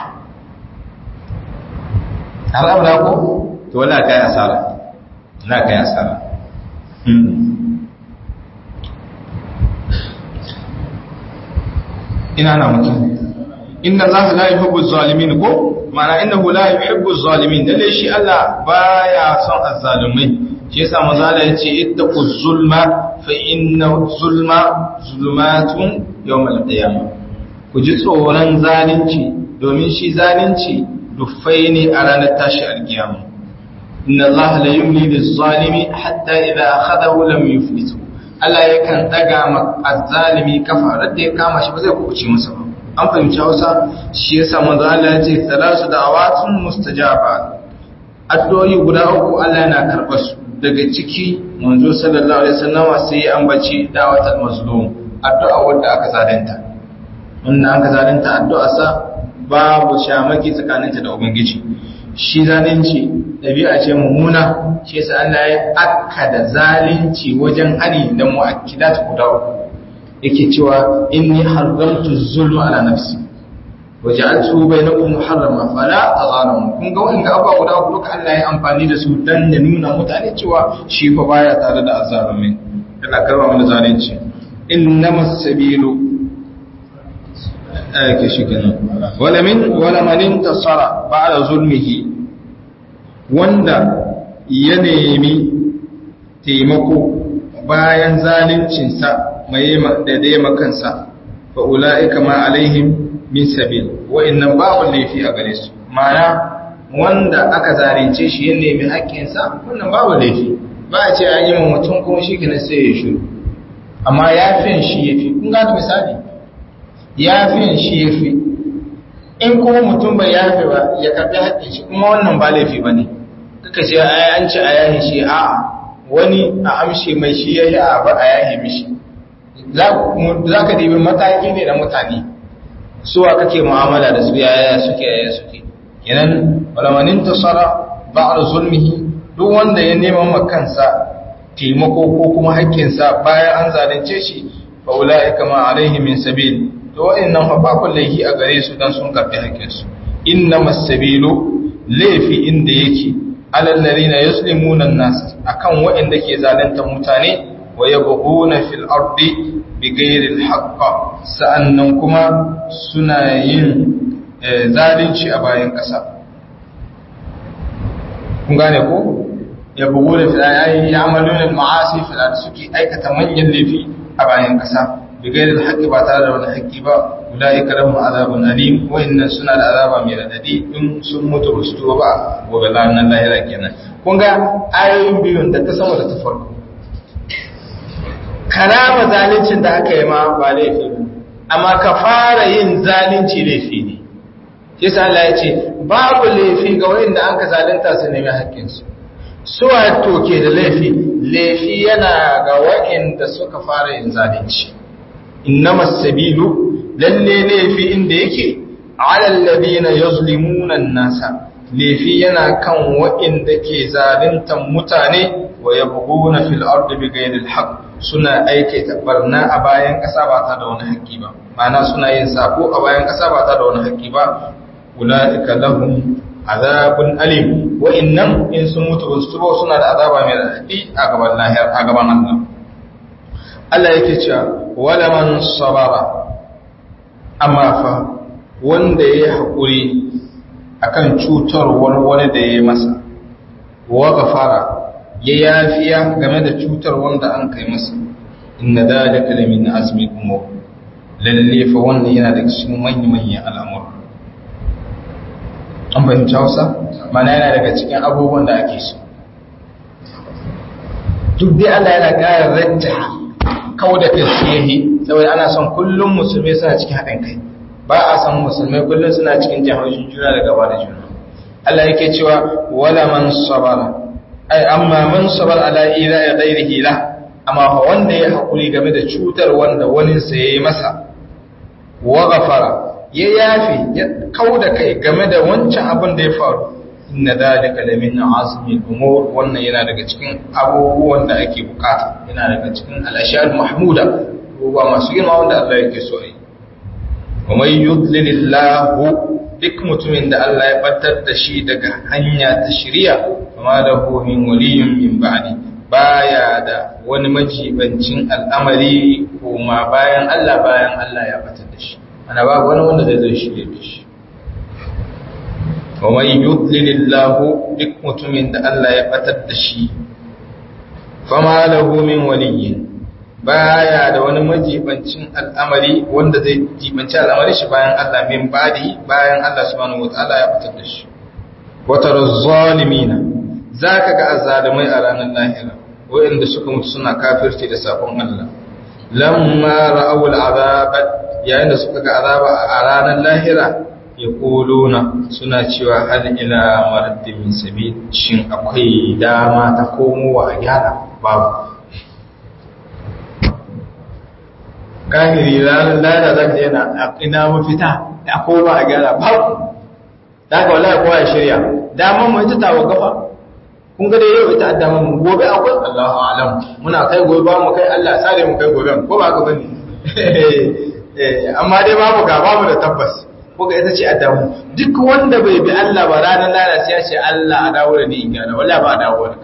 har abada ko to wala kai asara na kai asara ina na mutum inna Allah la yuhibbu zalimin ko ma'ana innahu la yuhibbu zalimin dalle shi Allah baya son azzalimai shi yasa manzo Allah yace ittaqu zulma fa inna zulma zulumatun yawm al-qiyamah ku ji tsoron zalunci domin shi zalunci dufai ne a ranar tashi al-qiyama inna Allah la yumli liz-zalimi hatta idha akhadahu lam yuflitu Allah yakan daga ma azzalimi kafa da ya kama shi ba zai kubuce masa ba an fahimci Hausa shi yasa manzo Allah ya ce salasu da'awatun mustajabat addu'o'i guda uku Allah yana karɓar su daga ciki manzo sallallahu alaihi wasallama sai ya ambaci da'watul mazlum addu'a wanda aka zalunta wannan aka zalunta addu'a sa babu shamaki tsakaninta da ubangiji shi zalunci dabi'a ce mummuna shi yasa Allah ya akkada zalunci wajen hani da mu'akkidat guda uku yake cewa inni haramtu zulma ala nafsi waja'altu bainakum muharrama fala tazalamu kun ga wannan abuwa guda uku duka Allah ya amfani da su dan ya nuna mutane cewa shi fa baya tare da azzalumi yana karba mana zalunci innamas sabilu ayake shi kenan wala min wala man intasara ba'da zulmihi wanda ya nemi taimako bayan zaluncinsa mai da dai makansa fa ulaika ma alaihim min sabil wa innan babu laifi a gare su mana wanda aka zalunce shi ya nemi haƙƙinsa wannan babu laifi ba a ce an yi mutum kuma shi kenan sai ya shiru amma yafin shi yafi kun ga misali yafin shi yafi in kuma mutum bai yafe ba ya karbi haƙƙin shi kuma wannan ba laifi bane kaka ce ai an ci a yahi shi a'a wani a amshi mai shi yayi a ba a yahi mishi za ka dibi mataki ne da mutane suwa kake mu'amala da su yaya suke yaya suke kenan walamanin tasara ba'ar zulmihi duk wanda ya neman makansa taimako ko kuma haƙƙinsa bayan an zalunce shi fa ulaika ma alaihi min sabil to wa'annan fa ba kullahi a gare su dan sun karbi haƙƙinsu innamas sabilu laifi inda yake alal ladina yuslimuna an-nas akan wa'anda ke zalunta mutane wa yabghuna fil ardi bighairi al-haqq sa'annan kuma suna yin zalunci a bayan ƙasa kun gane ko yabghuna fil ardi ya'maluna al-ma'asi fil ardi suke aikata manyan laifi a bayan ƙasa bighairi al-haqq ba tare da wani haƙƙi ba ulaika lahum azabun alim wa inna suna da azaba mai radadi in sun mutu ba su tuba ba gobe ranar lahira kenan kun ga ayoyin biyun da ta sama da ta farko karama zalincin da aka yi ma ba laifi amma ka fara yin zalunci laifi ne yasa Allah ya ce babu laifi ga wanda an ka zalunta su nemi haƙƙinsu su wato ke da laifi laifi yana ga wa'inda suka fara yin zalunci innamas sabilu lalle laifi inda yake alal ladina yuzlimuna an-nasa laifi yana kan wa'inda ke zaluntan mutane wa yabghuna fil ardi bighayri al-haqq suna aikata barna a bayan kasa ba ta da wani haƙƙi ba ma'ana suna yin sako a bayan kasa ba ta da wani haƙƙi ba ulaika lahum azabun alim wa innam in sun mutu su tuba suna da azaba mai radadi a gaban lahir a gaban Allah Allah yake cewa wala man sabara amma fa wanda yayi hakuri akan cutarwar wani da yayi masa wa ghafara ya yafiya game da cutar wanda an kai masa inna dalika lamin azmi umur lalle fa wannan yana da cikin manyan al'amura an fahimci Hausa mana yana daga cikin abubuwan da ake so duk dai Allah yana ƙara rajja kawo da kai saboda ana son kullum musulmai suna cikin haɗin kai ba a san musulmai kullum suna cikin jahohin juna da gaba da juna Allah yake cewa wala man sabara ai amma man sabara ala ila ya ghairihi la amma fa wanda ya hakuri game da cutar wanda wani sa yayi masa wa ghafara ya yafi ya kauda kai game da wancan abin da ya faru inna dalika lamin azmi al-umur wannan yana daga cikin abubuwan da ake bukata yana daga cikin al-ashar mahmuda ba masu girma wanda Allah yake so yi wa may yudlilillahu duk mutumin da Allah ya batar da shi daga hanya ta shari'a kuma da min waliyin min ba'di baya da wani majibancin al'amari kuma bayan Allah bayan Allah ya batar da shi ana ba wani wanda zai zo shirye da shi wa may yudlilillahu duk mutumin da Allah ya batar da shi fama lahu min waliyin baya da wani majibancin al'amari wanda zai jibanci al'amari shi bayan Allah min badi bayan Allah subhanahu wataala ya fitar da shi wata zalimina zaka ga azzalimai a ranar lahira wanda suka mutu suna kafirci da sabon Allah lamma ra'aw al'azab yayin da suka ga azaba a ranar lahira yaquluna suna cewa hal ila maraddin min sabil shin akwai dama ta komowa a gyara babu kahiri ranar lada za ka yana ina mafita a koma a gyara babu da ka wala kowa ya shirya daman mu ita tawa gafa kun ga dai yau ita daman mu gobe akwai Allahu a'lam muna kai gobe ba mu kai Allah sare mu kai gobe ko ba ka bane amma dai babu ga babu da tabbas ko ga ita ce addamu duk wanda bai bi Allah ba ranar lada sai ya ce Allah a dawo da ni in gyara wala ba a dawo da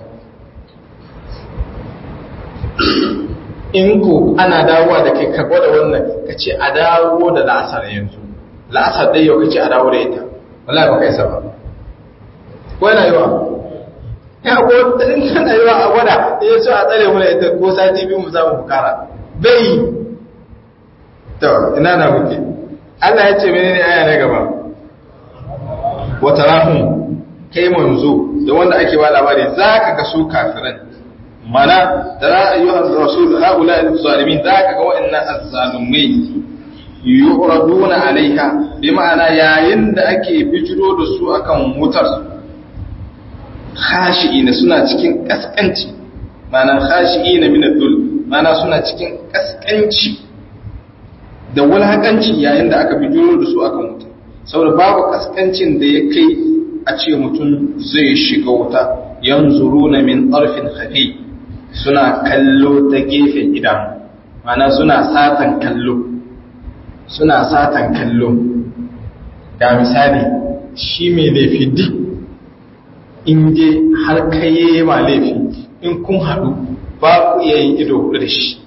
in ku ana dawowa da kai ka gwada wannan ka ce a dawo da la'asar yanzu la'asar dai yau ka ce a dawo da ita wallahi ba kai saba ko yana yiwa ya ko in kana yiwa a gwada in so a tsare mu da ita ko sati biyu mu samu bukara bai to ina na muke Allah ya ce menene aya na gaba wa tarahum kai manzo da wanda ake ba labari zaka ga su kafiran mana tara ayyuhar rasul haula al-zalimin zaka ga wa'annan azzalumai yuraduna alaiha bi ma'ana yayin da ake bijiro da su akan wutar khashiina suna cikin kaskanci ma'ana khashiina min ad-dul ma'ana suna cikin kaskanci da wulhakanci yayin da aka bijiro da su akan wutar saboda babu kaskancin da ya kai a ce mutum zai shiga wuta yanzuruna min tarfin khafi suna kallo ta gefen idan mana suna satan kallo suna satan kallo da misali shi mai laifi duk inda har kaye ma laifi in kun haɗu ba ku iya yin ido hudu da shi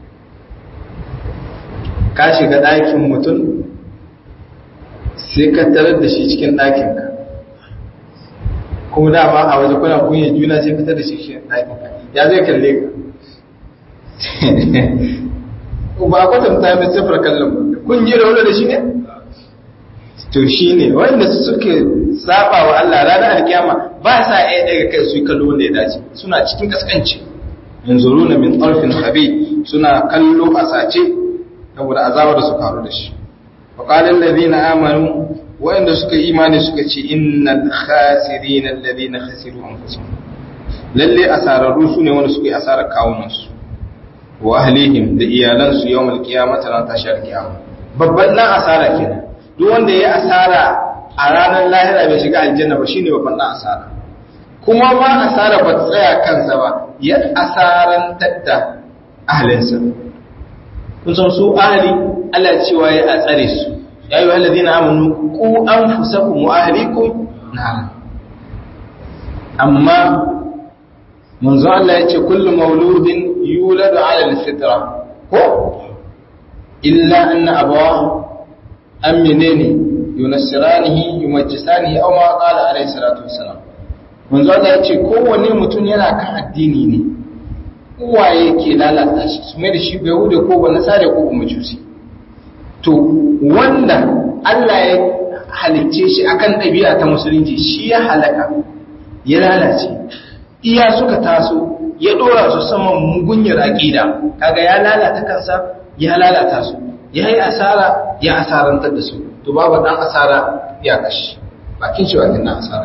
ka shiga ɗakin mutum sai ka tarar da shi cikin ɗakinka kuma dama a waje kuna kunye juna sai fitar da shi cikin ɗakinka ya zai kalle ka ba kwatanta mai sifar kallon kun yi rauna da shi ne? to shi ne wanda suke saba wa Allah ranar alkiyama ba sa iya daga kai su kallo wanda ya dace suna cikin kaskanci yanzuru na min tsarfin habi suna kallo a sace saboda azabar da suka haru da shi wa qala allazina amanu wa'anda suka imani suka ce innal khasirina alladhina khasiru anfusahum lalle asararru sune wanda suka yi asarar kawunansu wa ahlihim da iyalansu yawmal qiyamati ran tashar kiyama babban dan asara kenan duk wanda yayi asara a ranar lahira bai shiga aljanna ba shine babban dan asara kuma ma asara ba tsaya kansa ba ya asaran tadda ahlinsa kun san su ahli Allah cewa ya a tsare su ya ayyuha alladhina amanu qu anfusakum wa ahlikum nar amma manzo Allah yace kullu mauludin yuladu ala al-fitra ko illa anna abawahu aminani yunassiranihi yumajjisanihi aw ma qala alayhi salatu wassalam manzo Allah yace kowanne mutum yana kan addini ne uwaye ke lalata shi su mai da shi bai hude ko wani sare ko kuma jusi to wanda Allah ya halicce shi akan ɗabi'a ta musulunci shi ya halaka ya lalace iya suka taso ya dora su saman mugunyar aqida kaga ya lalata kansa ya lalata su yayi asara ya asarantar da su to babu dan asara ya kashi bakin shi bakin dan asara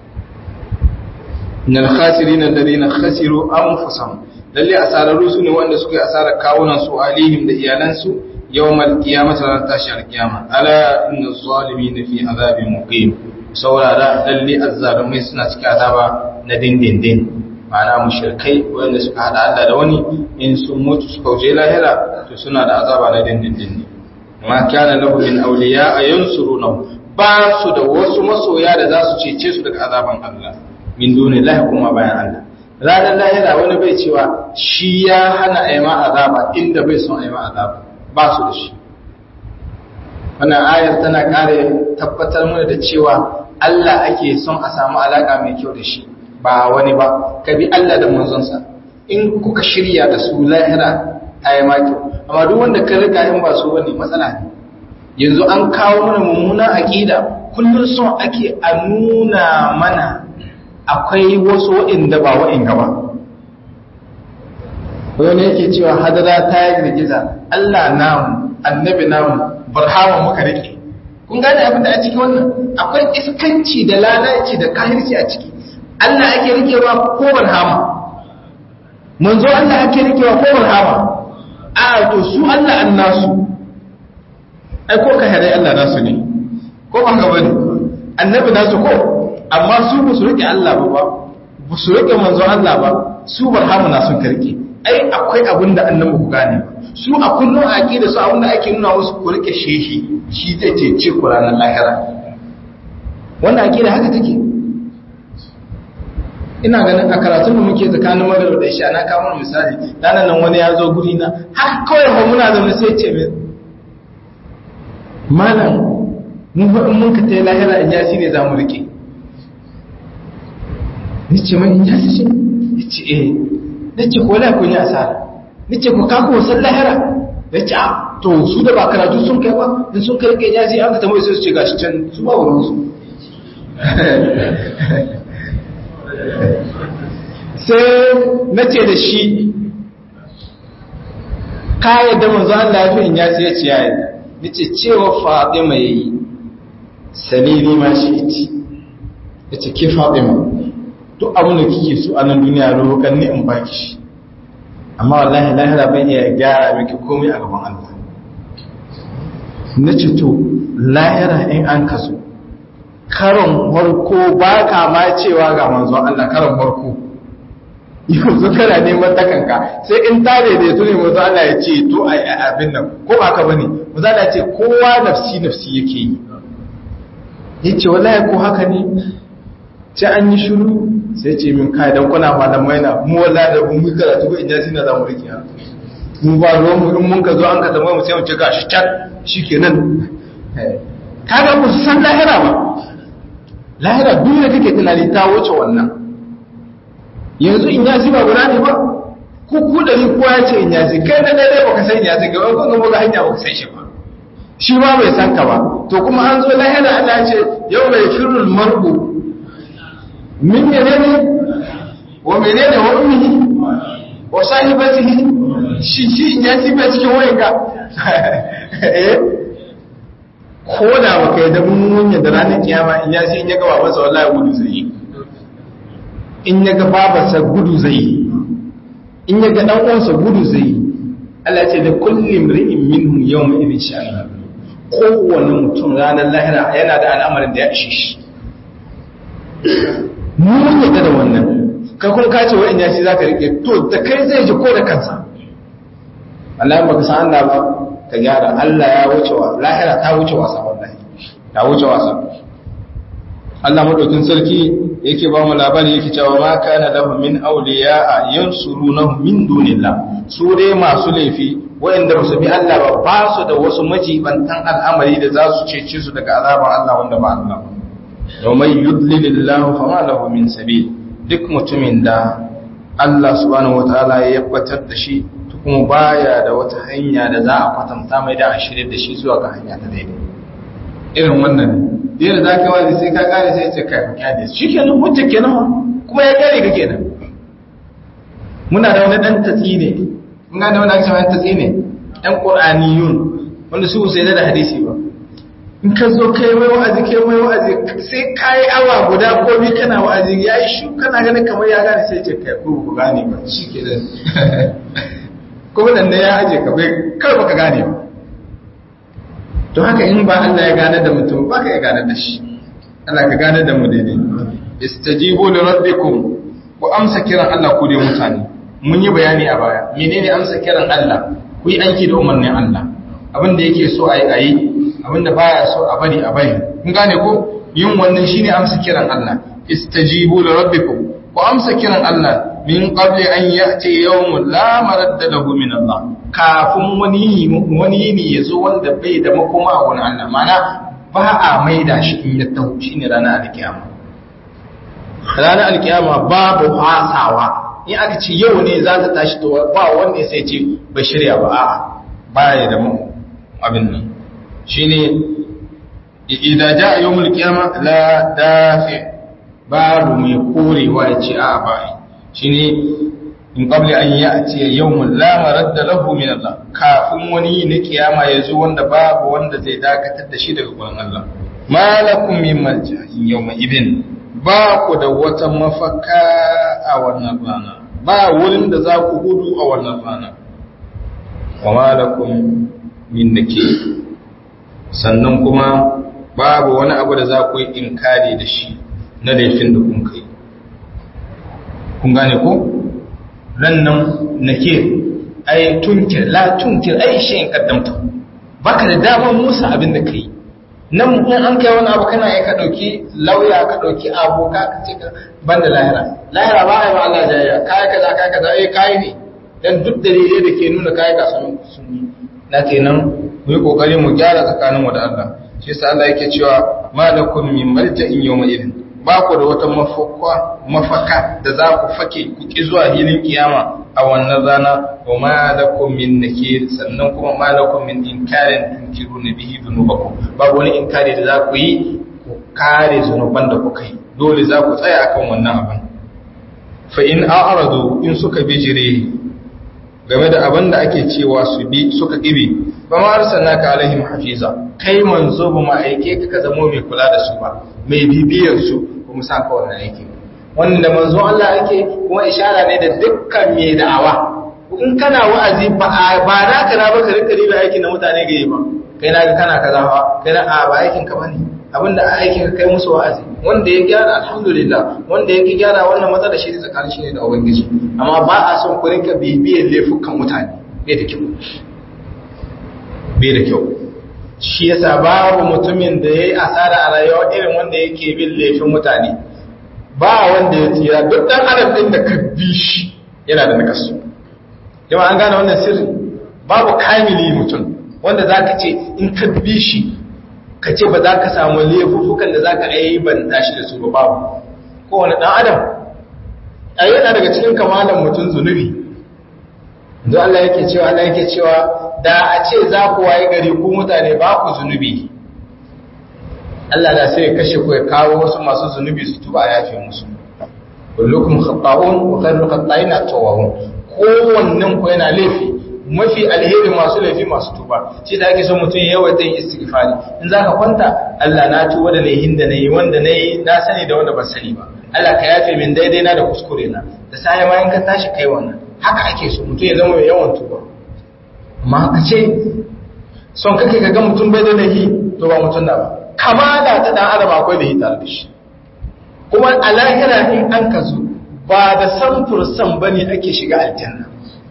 innal khasirina alladhina khasiru anfusahum lalle asararru su ne wanda suka yi asarar kawunan su alihim da iyalansu yawmal qiyamati ran tashi alqiyama ala innaz zalimin fi azabin muqim saurara lalle azzalimai suna cikin azaba na dindindin ma'ana mushrikai wanda suka hada Allah da wani in sun mutu suka wuce lahira to suna da azaba na dindindin ne ma kana lahu min awliya yansuruna ba su da wasu masoya da za su cece su daga azaban Allah min dunillahi kuma bayan Allah ranar lahira wani bai cewa shi ya hana a yi azaba inda bai son a yi azaba ba su da shi wannan ayar tana kare tabbatar mana da cewa Allah ake son a samu alaka mai kyau da shi ba wani ba ka bi Allah da manzonsa in kuka shirya da su lahira a yi kyau amma duk wanda ka riga in ba su wani matsala ne yanzu an kawo mana mummuna aƙida kullum son ake a nuna mana akwai wasu waɗanda ba waɗanda ba wani yake cewa hadara ta yi girgiza Allah namu annabi namu barhama muka rike kun gane abin da a ciki wannan akwai iskanci da lalaci da kahirci a ciki Allah ake rikewa ko barhama manzo Allah ake rikewa ko barhama a to su Allah annasu ai ko ka hare Allah nasu ne ko ba ka bane annabi nasu ko amma su ba su rike Allah ba ba su rike manzo Allah ba su barhamu na sun karke ai akwai abin da annabi ku gane su a kullun aqida su abin da ake nuna musu ku rike shehi shi zai cece ku ranar lahira wannan aqida haka take ina ganin a karatun da muke tsakanin magrib da isha na kawo misali ranar nan wani ya zo guri na haka kawai ba muna zaune sai ce min malam mun faɗin mun ka tayi lahira in yasi ne za mu rike nace mai in yasi shi nace eh nace ko la kun yi asara nace ko ka ko san lahira nace a to su da ba karatu sun kai ba in sun kai in yasi an ka tambaye su ce gashi can su ba wurin su sai nace da shi ka yadda manzo Allah ya fi in yasi ya ce ya yadda nace cewa Fatima yayi salili ma shi iti yace ke Fatima duk abin da kike so a nan duniya roƙan ni in baki shi amma wallahi lahira ban iya gyara miki komai a gaban Allah nace to lahira in an kaso karon farko ba ka ma cewa ga manzo Allah karon farko yanzu kana neman takanka sai in ta daidaito ne manzo Allah ya ce to ai abin nan ko ba ka bane manzo Allah ya ce kowa nafsi nafsi yake yi yace wallahi ko haka ne sai an yi shiru sai ce min kai dan kuna malamai na mu wallahi da mun karatu ko inda sina za mu rike ha mu ba ruwan mu in mun ka zo an ka tambaye mu sai mu ce gashi can shikenan kaga mu san lahira ba lahira duniya take tunani ta wuce wannan yanzu in ya ba guda ne ba ku ku dari ko ya ce in ya kai da dai baka san ya ga wani kuma ga hanya baka san shi ba shi ma bai san ka ba to kuma an zo lahira Allah ya ce yau mai firul mar'u min menene wa menene wa ummihi wa sahibatihi shi shi in ya ci bai cikin wayan ka eh ko da ba kai da mun da ranar kiyama in ya ci in ya ga babansa wallahi gudu zai yi in ya ga babarsa gudu zai yi in ya ga dan uwansa gudu zai yi Allah ce da kulli imri'in minhum yawma idhin sha'an kowanne mutum ranar lahira yana da al'amarin da ya ishe shi mun yadda da wannan ka kun kace wa in ya ci zaka rike to da kai zai ji ko da kansa Allah baka san Allah ba ka gyara Allah ya wuce wa lahira ta wuce wasa wallahi ta wuce wasa Allah madaukin sarki yake ba mu labari yake cewa ma kana lahum min awliya'a yansurunahu min dunillah su dai masu laifi wanda ba su bi Allah ba ba su da wasu majibantan al'amari da za su cece su daga azaban Allah wanda ba Allah ba domin yudlilillahu fama lahu min sabil duk mutumin da Allah subhanahu wataala ya yabbatar da shi kuma baya da wata hanya da za a kwatanta mai da a shirye da shi zuwa ga hanya ta daidai irin wannan yadda za ka wani sai ka kare sai ce kai kyade shi kenan hujja kenan kuma ya kare ka kenan muna da wani dan tatsi ne muna da wani ake wani tatsi ne ɗan qur'aniyun wanda su sai da hadisi ba in ka zo kai mai wa'azi kai mai wa'azi sai kai awa guda ko bi kana wa'azi yayi shi kana ganin kamar ya gane sai ce kai ko ku gane ba shi kenan kuma dan ya aje ka bai kar baka gane ba to haka in ba Allah ya gane da mutum ba ka ya gane da shi Allah ka gane da mu daidai istajibu li rabbikum ku amsa kiran Allah ku dai mutane mun yi bayani a baya menene amsa kiran Allah ku yi aiki da umarnin Allah abin da yake so ayi ayi abin da baya so a bari a bari kun gane ko yin wannan shine amsa kiran Allah istajibu li rabbikum ku amsa kiran Allah min qabli an ya'ti yawmun la maradda lahu min Allah kafin wani wani ne yazo wanda bai da makoma a wurin Allah mana ba a maida shi in ya taho shine ranar alkiyama ranar alkiyama babu hasawa in aka ce yau ne za ta tashi to ba wanda sai ce ba shirya ba a'a baya da mu abin nan shine idza jaa yawmul qiyama la dafi babu mai korewa ya ce a'a ba shine in qabli an ya'ti yawmun la maradda lahu min Allah kafin wani ne kiyama yazo wanda babu wanda zai dakatar da shi daga gurin Allah malakum min malja'in yawma idin ba ku da wata mafaka a wannan rana ba wurin da za ku gudu a wannan rana wa malakum min nakir sannan kuma babu wani abu da za ku yi inkari da shi na laifin da kun kai kun gane ko rannan nake ai tunkir la tunkir ai shayin kaddamta baka da daman musa abin da kai nan in an kai wani abu kana yi ka dauki lauya ka dauki aboka ka ce ka banda lahira lahira ba ai ba Allah jayya kai kaza kai kaza eh kai ne dan duk dalilai da ke nuna kai ka san sunni na kenan mu yi kokari mu gyara tsakanin mu da Allah shi yasa Allah yake cewa malakum min malja'in yawma idin ba ku da wata mafaka da za ku fake ku ki zuwa hilin kiyama a wannan rana wa ma lakum min nakir sannan kuma ma lakum min inkarin tunkiruna bihi dhunubakum babu wani inkari da za ku yi ku kare zunuban da kuka yi dole za ku tsaya akan wannan abin fa in a'radu in suka bijire game da abin da ake cewa su bi suka kibi ba ma arsalnaka alaihim hafiza kai manzo ba ma aike ka zamo mai kula da su ba mai bibiyar su kuma sa ka wannan aiki wannan da manzo Allah yake kuma ishara ne da dukkan mai da'awa in kana wa'azi ba ba da ka na baka rika riba aikin na mutane gaye ba kai na ga kana kaza ba kai na a ba aikin ka bane abinda aikin ka kai musu wa'azi wanda ya gyara alhamdulillah wanda yake gyara wannan matsala shi tsakanin shi ne da ubangiji amma ba a son ku rinka bibiyar laifukan mutane bai da kyau bai da kyau shi yasa babu mutumin da yayi asara a rayuwa irin wanda yake bin laifin mutane ba wanda ya tsira duk dan adam din da ka bi shi yana da nakasu jama'a an gane wannan sirri babu kamili mutum wanda zaka ce in ka bi shi ka ce ba za ka samu laifukan da zaka aibanta shi da su ba babu kowane dan adam a yana daga cikin kamalan mutum zunubi yanzu Allah yake cewa Allah yake cewa da a ce za ku waye gari ku mutane ba ku zunubi Allah da sai ya kashe ku ya kawo wasu masu zunubi su tuba ya yafe musu kullukum khata'un wa khairul khata'ina at-tawwabun kowannen ku yana laifi mafi alheri masu laifi masu tuba. Shi da ake son mutum ya yawaita yin istighfari. In zaka kwanta, Allah na tuba da laihin da nayi wanda nayi na sani da wanda ban sani ba. Allah ka yafe min daidai na da kuskure na. Da sai ma in ka tashi kai wannan. Haka ake so mutum ya zama mai yawan tuba. Amma ka ce son kake ka ga mutum bai da laifi to ba mutum da ba. Kamala ta dan adam akwai da hitar da shi. Kuma a lahira in an ka zo ba da samfur san bane ake shiga aljanna.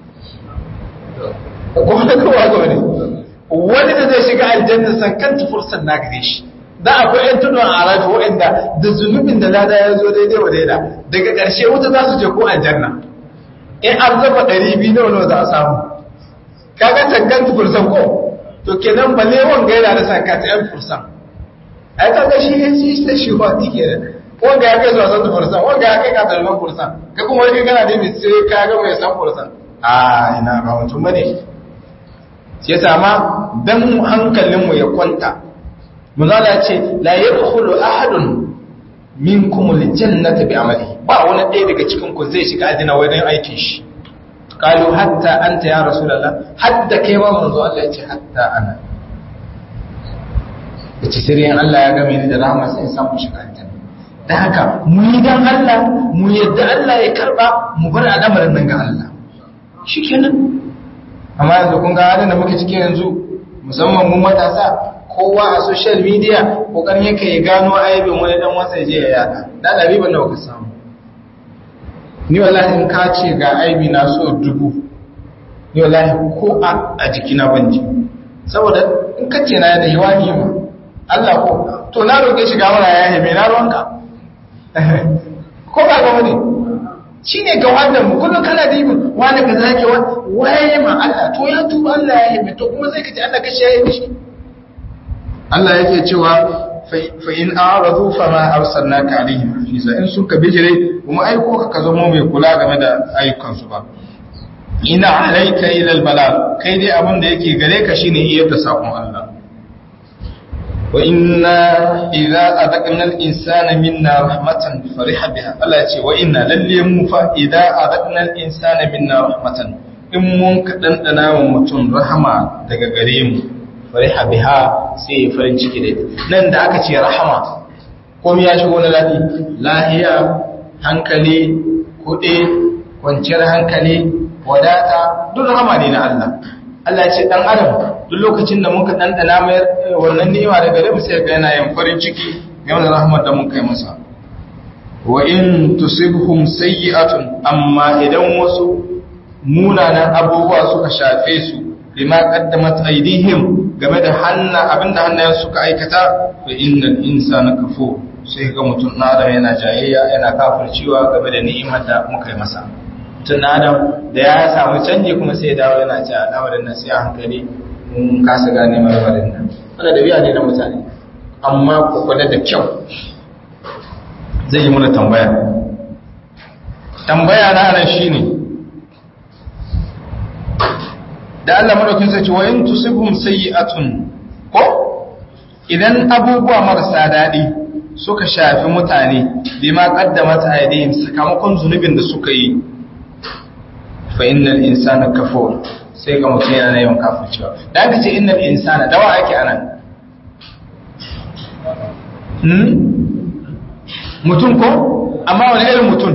Kuma da kowa ga wani wani da zai shiga aljanna san kan fursan na gare shi. Da akwai ƴan tudun arafi waɗanda da zunubin da lada ya zo daidai wa daida daga ƙarshe wuta za su je ko aljanna. In an zaba ɗari biyu nawa nawa za a samu. Kaga tankan fursan ko to kenan balle wanga yana da sanka ta ƴan fursan. Ai kaga shi ne shi sai shi ba tike da wanga ya kai zuwa san fursan wanga ya kai ka talman fursan ka kuma wani kana da mai sai ka ga mai san fursan a ina ba mutum bane sai yasa ma dan hankalin mu ya kwanta munala ce la yadkhulu ahadun minkum aljannata bi amali ba wani ɗaya daga cikin ku zai shiga aljanna wajen aikin shi qalu hatta anta ya rasulullah hatta kai ma manzo Allah ya ce hatta ana yace sai Allah ya game ni da rahama sai in samu shiga aljanna dan haka mu yi dan Allah mu yadda Allah ya karba mu bar al'amarin nan ga Allah shikenan. Amma yanzu kun ga halin da muke ciki yanzu musamman mu matasa kowa a social media kokarin yake ya gano aibin wani dan wasa je ya yada dan dabiban nawa ka samu. Ni wallahi in ka ce ga aibi na so dubu ni wallahi ko a jikina ban ji saboda in ka ce na da yawani ma Allah ko to na roke shi gawara ya hebe na ruwanka ko ba ga wani shine ga wannan mu kullum kana da yi wani ka zake waye ma Allah to ya tuba Allah ya hebe to kuma sai ka ce Allah kashi ya hebe shi. Allah yake cewa fa in a'radu fama arsalnaka alaihim hafiza in sun ka bijire kuma aiko ka ka zama mai kula game da ayyukan su ba. Ina alayka ila albalagh kai dai abin da yake gare ka shine iyar da sakon Allah. Wa inna idza adaqna al-insana minna rahmatan fariha biha Allah ce wa inna lalle mu fa idza adaqna al-insana minna rahmatan in mun ka dandana wa mutum rahama daga gare mu fariha biha sai farin ciki da ita. Nan da aka ce rahama komai ya shigo na ladi lahiya hankali kudi kwanciyar hankali wadata duk rahama ne na Allah. Allah ya ce dan adam duk lokacin da muka dandana mai wannan ni'ima daga gare mu sai ga yana yin farin ciki game da rahmar da mun kai masa. Wa in tusibhum sayyi'atun amma idan wasu munanan abubuwa suka shafe su bima qaddamat aydihim game da hanna abinda hannayen suka aikata fa innal insana kafur sai ga mutum na adam yana jayayya yana kafircewa game da ni'imar da muka yi masa. Tun adam da ya samu canji kuma sai dawo yana ci al'amarin nan sai a hankali mun kasa gane marmarin nan wanda da biya ne na mutane amma ku kwada da kyau zai yi muna tambaya tambaya na nan shine da Allah madaukin sai ce wa in tusibhum sayyi'atun ko idan abubuwa marasa dadi suka shafi mutane bima qaddamat aydihim sakamakon zunubin da suka yi fa innal insana kafur sai ga mutum yana yawan kafircewa da aka ce innal insana dawa ake anan hmm mutum ko amma wani irin mutum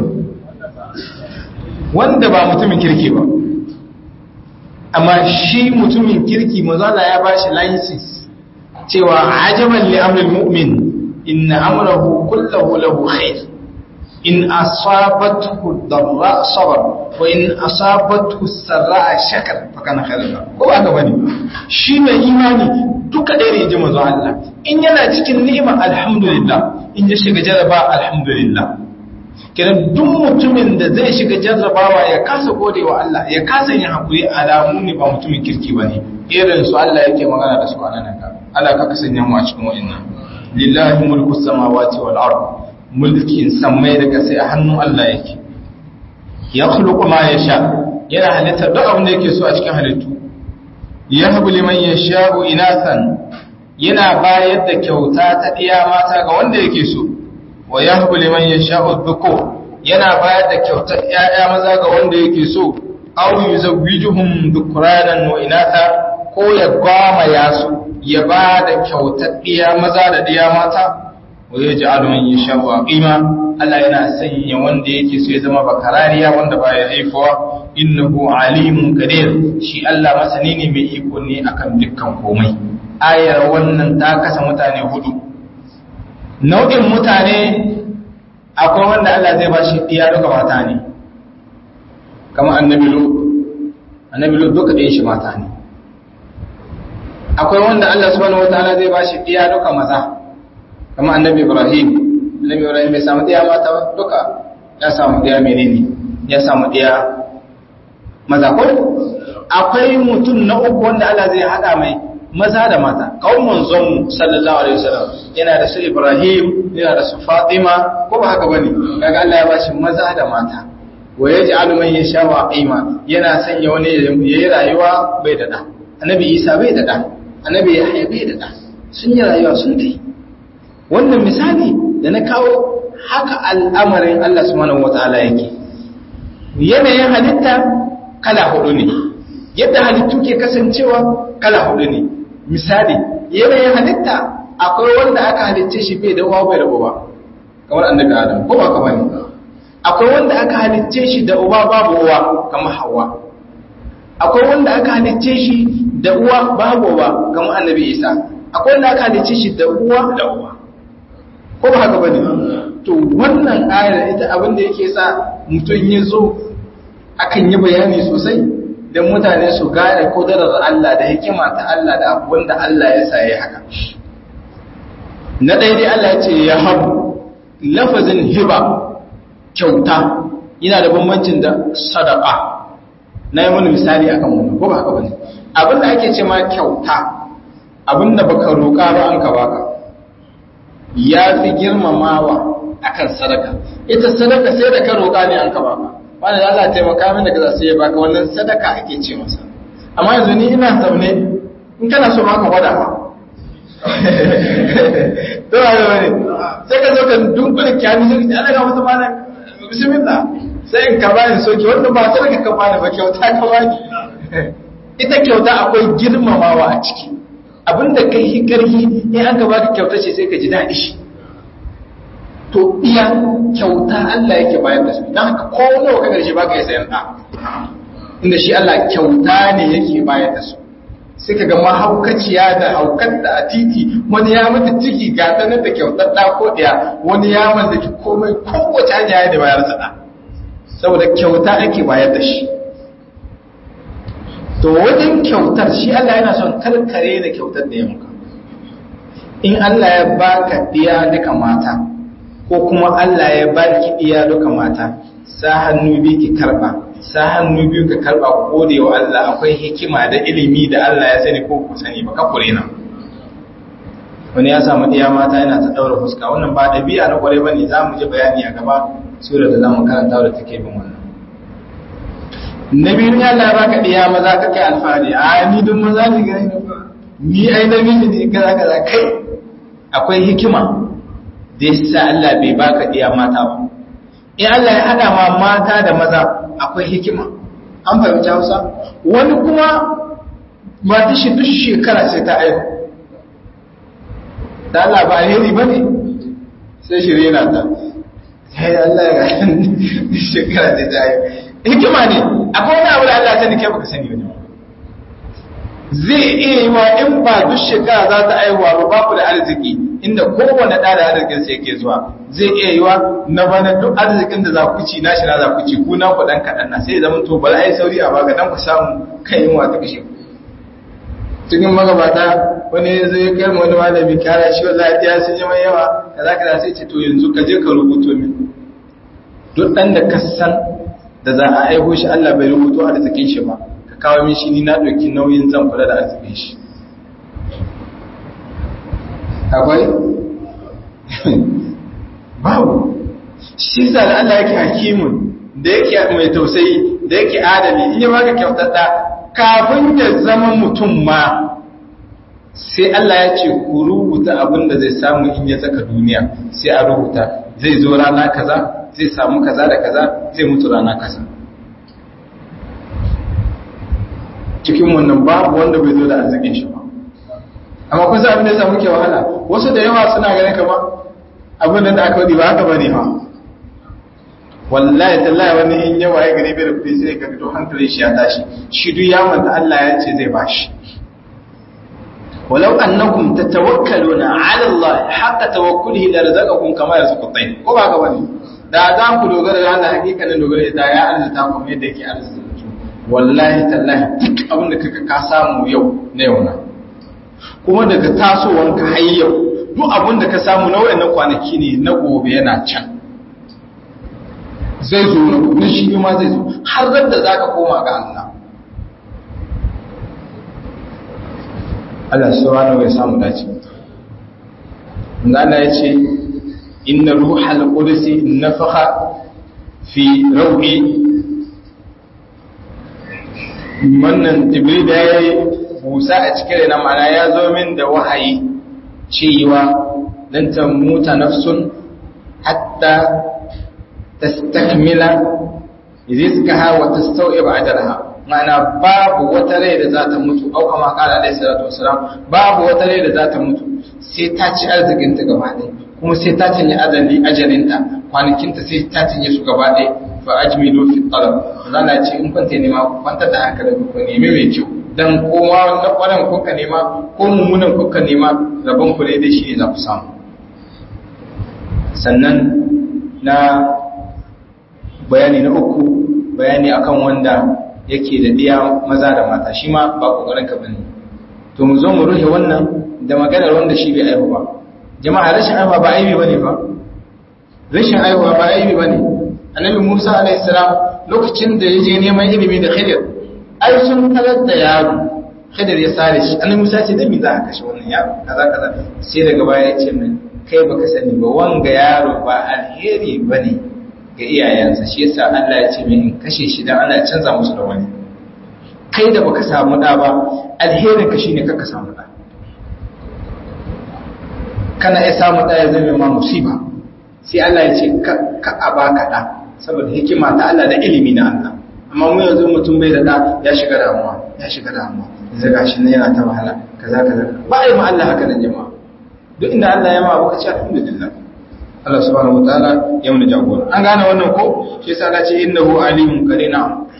wanda ba mutumin kirki ba amma shi mutumin kirki mazala ya bashi license cewa ajaban li amril mu'min inna amrahu kulluhu lahu khair in asabathu darra sabar wa in asabathu sarra shakar fa kana khairan ko ba ga bane shi mai imani duka dai ne ji manzo Allah in yana cikin ni'ima alhamdulillah in ya shiga jaraba alhamdulillah kenan duk mutumin da zai shiga jarrabawa ya kasa godewa Allah ya kasa yin hakuri alamu ne ba mutumin kirki bane irin su Allah yake magana da su anan ka Allah ka kasance mu a cikin wa'annan lillahi mulku samawati wal ard mulkin samai da kasai a hannun Allah yake ya khluqu ma yasha yana halitta duk abin da yake so a cikin halittu yahbu liman yasha'u inathan yana bayar da kyauta ta diya mata ga wanda yake so wa yahbu liman yasha'u dhukur yana bayar da kyautar ƴaƴa maza ga wanda yake so aw yuzawwijuhum dhukranan wa inatha ko ya gama yasu ya bada kyautar diya maza da diya mata wa yaj'alu man yasha'u aqima Allah yana sanya wanda yake so ya zama bakarariya wanda baya haifuwa innahu alimun qadir shi Allah masani ne mai iko ne akan dukkan komai ayar wannan ta kasa mutane hudu nau'in mutane akwai wanda Allah zai ba shi diya duka mata ne kamar annabi lut annabi lut duka ɗayan shi mata ne akwai wanda Allah subhanahu wataala zai ba shi diya duka maza kamar annabi ibrahim annabi ibrahim bai samu diya mata duka ya samu diya menene ya samu diya maza ko akwai mutum na uku wanda Allah zai hada mai maza da mata kaumun zon sallallahu alaihi wasallam yana da su Ibrahim yana da su Fatima ko ba haka bane kaga Allah ya bashi maza da mata wa yaj'alu man yasha'u aqima yana sanya wani yayi rayuwa bai da da annabi Isa bai da da annabi Yahya bai da da sun yi rayuwa sun dai wannan misali da na kawo haka al'amarin Allah subhanahu wataala yake yanayin halitta kala hudu ne yadda halittu ke kasancewa kala hudu ne misali yanayin halitta akwai wanda aka halicce shi bai da uwa bai da uba kamar annabi Adam ko ba kamar ni akwai wanda aka halicce shi da uba babu uwa kamar Hawwa akwai wanda aka halicce shi da uwa babu uba kamar annabi Isa akwai wanda aka halicce shi da uwa da uba ko ba haka bane to wannan ayar ita abin da yake sa mutum ya zo akan yi bayani sosai don mutane su gane kudurar Allah da hikima ta Allah da abubuwan da Allah ya sa ya haka. Na daidai Allah ya ce ya habu, lafazin hiba kyauta yana da bambancin da sadaka. Na yi wani misali akan wani, ko ba haka bane. Abin da ake ce ma kyauta, abin da baka roƙa ba an ka baka, ya fi girmamawa akan sadaka. Ita sadaka sai da ka roƙa ne an ka baka. wani da Allah taimaka min da kaza sai ya baka wannan sadaka ake ce masa amma yanzu ni ina zaune in kana so maka gwada ba to ba ne sai ka zo ka dunkule kyani sai ka daga masa mana bismillah sai in ka bani soki wannan ba sadaka ka bani ba kyauta ka bani ita kyauta akwai girmamawa a ciki abinda kai hi karhi in an ka baka kyauta ce sai ka ji daɗi shi to iya kyauta Allah yake bayar da su don haka ko nawa ka garshe baka yi sayan ɗa inda shi Allah kyauta ne yake bayar da su sai ka ga mahaukaciya da haukar da a titi wani ya mata ciki ga tanar da kyautar ɗa ko ɗaya wani ya mallaki komai kowace hanya ya da bayar da ɗa saboda kyauta ake bayar da shi to wajen kyautar shi Allah yana son karkare da kyautar da ya muka in Allah ya baka ɗiya duka mata ko kuma Allah ya baki iya duka mata sa hannu biyu ki karba sa hannu biyu ka karba ko da yau Allah akwai hikima da ilimi da Allah ya sani ko ku sani ba ka kure na wani ya samu iya mata yana ta daura fuska wannan ba dabi'a na kware bane zamu ji bayani a gaba sura da zamu karanta da take bin wannan nabi ne Allah ya baka iya maza ka kai alfahari a ni dun maza ne ga ni ai namiji ne kaza kaza kai akwai hikima da yasa Allah bai baka iya mata ba in Allah ya hada ma mata da maza akwai hikima an fahimci Hausa wani kuma ba ta shi duk shekara sai ta aihu da Allah ba alheri bane sai shi rena ta sai Allah ya ga shekara sai ta aihu hikima ne akwai wani abu da Allah ta nike baka sani ba zai iya yi wa in ba duk shekara za ta aihuwa ba ba ku da arziki inda kowane ɗa da arzikinsa yake zuwa zai iya yi wa na bana duk arzikin da za ku ci na shi na za ku ci ku na ku ɗan kaɗan na sai zama to bala ai sauri a baka dan ku samu kan yin wata kashe cikin magabata wani ya zai kai wani malami kara shi wallahi ya sun yi mai yawa kaza kaza sai ce to yanzu ka je ka rubuto min duk ɗan da ka san da za a aiho shi Allah bai rubuto arzikin shi ba kawo min shi ni na ɗauki nauyin zan kula da arzikin shi akwai babu shi sa da Allah yake hakimun da yake mai tausayi da yake adali in yi baka kyautar da kafin ya zama mutum ma sai Allah ya ce ku rubuta abin da zai samu in ya saka duniya sai a rubuta zai zo rana kaza zai samu kaza da kaza zai mutu rana kaza cikin wannan babu wanda bai zo da arzikin shi ba amma kun san abin da yasa muke wahala wasu da yawa suna ganin kamar abin da aka wadi ba haka bane ha wallahi tallahi wani in yawa ya gare bai da kudi sai ka fito hankalin shi ya tashi shi duk ya manta Allah ya ce zai bashi walau annakum tatawakkaluna ala Allah haqqa tawakkulihi la razaqakum kama yarzuqu at-tayr ko ba haka bane da za ku dogara da Allah hakikanin dogara da ya arzuta ku yadda yake arzuta wallahi tallahi duk abin da kaka ka samu yau na yau na kuma daga tasowanka har yau duk abin da ka samu na wayannan kwanaki ne na gobe yana can zai zo na gobe shi ma zai zo har ran da zaka koma ga Allah Allah subhanahu wa samu dace Allah ya ce inna ruhal qudus nafakha fi ruhi wannan jibril da yayi busa a cikin rana mana ya zo min da wahayi cewa dan ta muta nafsun hatta tastakmila rizqaha wa tastawib ajraha mana babu wata rai da za ta mutu au kama kala alaihi salatu wasalam babu wata rai da za ta mutu sai ta ci arzikin ta gaba ɗaya kuma sai ta cinye azali ajalinta kwanakinta sai ta cinye su gaba ɗaya fa ajmilu fi talab zana ce in kwanta nema kwantar da hankali ku nemi mai kyau dan kowa na kwaran kuka nema ko mummunan kuka nema rabon ku dai shi ne za ku samu sannan na bayani na uku bayani akan wanda yake da diya maza da mata shi ma ba kokarin ka bane to mu zo mu ruhe wannan da maganar wanda shi bai aihu ba jama'a rashin aihuwa ba aibi bane ba rashin aihuwa ba aibi bane annabi Musa alaihi salam lokacin da yaje neman ilimi da Khidir ai sun tarar da yaro Khidir ya sare shi annabi Musa ce dan me za ka kashe wannan yaro kaza kaza sai daga baya ya ce min kai baka sani ba wanga yaro ba alheri bane ga iyayensa shi yasa Allah ya ce min in kashe shi dan Allah ya canza musu da wani kai da baka samu da ba alherin ka shine kaka samu da kana ya samu da ya zama ma musiba sai Allah ya ce ka a baka da saboda hikima ta Allah da ilimi na Allah amma mu yanzu mutum bai da da ya shiga damuwa ya shiga damuwa yanzu gashi ne yana ta wahala kaza kaza ba ai ma Allah haka nan jama'a duk inda Allah ya ma baka ce alhamdulillah Allah subhanahu wataala ya mun jagora an gane wannan ko shi yasa Allah ce innahu alimun qarina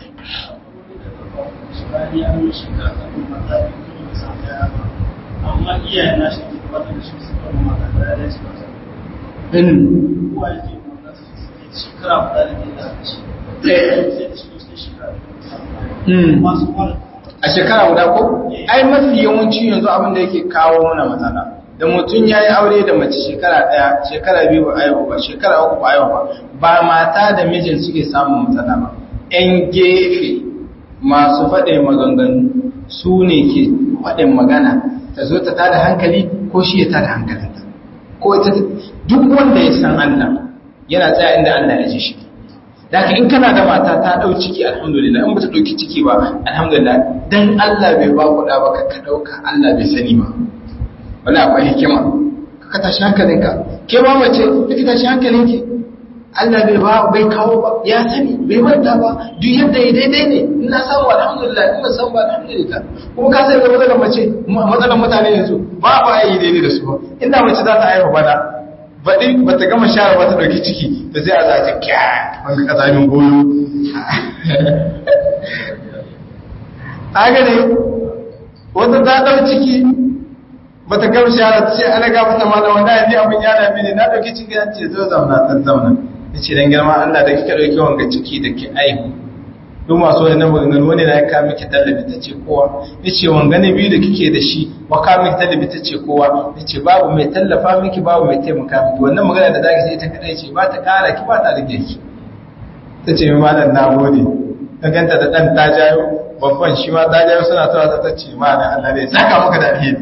amma iyayen nashi ba da shi su kuma mata da shi ba in kuwa yake mata su shekara ba da ke da shi sai da shi shekara mm masu mara a shekara guda ko ai mafi yawanci yanzu abin da yake kawo mana matsala da mutum ya yi aure da mace shekara ɗaya shekara biyu ba aiwa ba shekara uku ba aiwa ba ba mata da mijin suke samun matsala ba ‘yan gefe masu faɗin maganganu su ne ke faɗin magana ta zo ta tada hankali ko shi ya tada hankalinta ko ita duk wanda ya san Allah yana tsaya inda Allah ya ji shi da haka in kana da mata ta ɗau ciki alhamdulillah in ba ta ɗauki ciki ba alhamdulillah dan Allah bai ba ku ɗa ba ka ɗauka Allah bai sani ba wala akwai hikima ka tashi hankalinka ke ba mace kake tashi hankalinki Allah bai ba bai kawo ba ya sani bai manta ba duk yadda ya daidai ne ina samu alhamdulillah ina samu ba alhamdulillah kuma ka sai ga matsalar mace matsalar mutane yanzu ba ba yi daidai da su ba inda mace za ta haifa bana baɗi ba ta gama share ba ta ɗauki ciki da sai a za ta kya wani ƙasamin goyo a gane wata ta ɗau ciki ba ta gama share ta ce ana gafa ta mana wanda ya ji abin ya dami ne na ɗauki ciki ya ce zo zauna ta zauna ya ce don girma Allah da kika ɗauki wanga ciki da ke aihu duk masu wani na maganganu wani na ya kama miki tallafi ta ce kowa ya ce wangane biyu da kike da shi wa kama miki tallafi ta ce kowa ya ce babu mai tallafa miki babu mai taimaka miki wannan magana da zaki sai ta kadai ce ba ta kara ki ba ta rage ki ta ce mai malam na gode ta ganta da ɗan ta jayo babban shi ma ta jayo suna tawa ta ce ma da Allah ne saka maka da alheri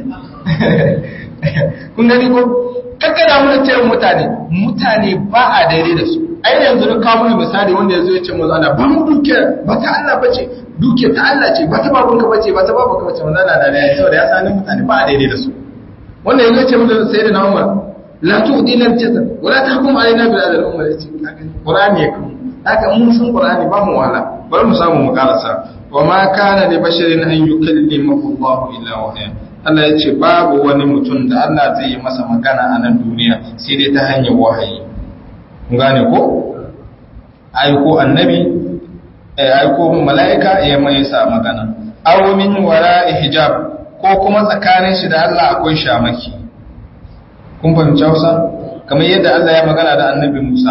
kun gani ko kakkada mu da tayar mutane mutane ba a daidai da su ai yanzu na kawo mana misali wanda yazo ya ce mu zana ba mu duke ba ta Allah bace duke ta Allah ce ba ta babunka bace ba ta babanka bace wannan na da ya saboda ya sanin mutane ba a daidai da su wanda yazo ya ce mu da sayyidina Umar la tu'dina al-jazm wa la tahkum alaina bil adl umma yace Qur'ani ya kuma haka mun san Qur'ani ba mu wala bari mu samu mu karasa wa ma kana li basharin an yukallimahu Allah illa wahyan Allah ya ce babu wani mutum da Allah zai yi masa magana a nan duniya sai dai ta hanyar wahayi kun gane ko aiko annabi aiko mala'ika ya mai sa magana aw min wara'i hijab ko kuma tsakanin shi da Allah akwai shamaki kun fahimci Hausa kamar yadda Allah ya magana da annabi Musa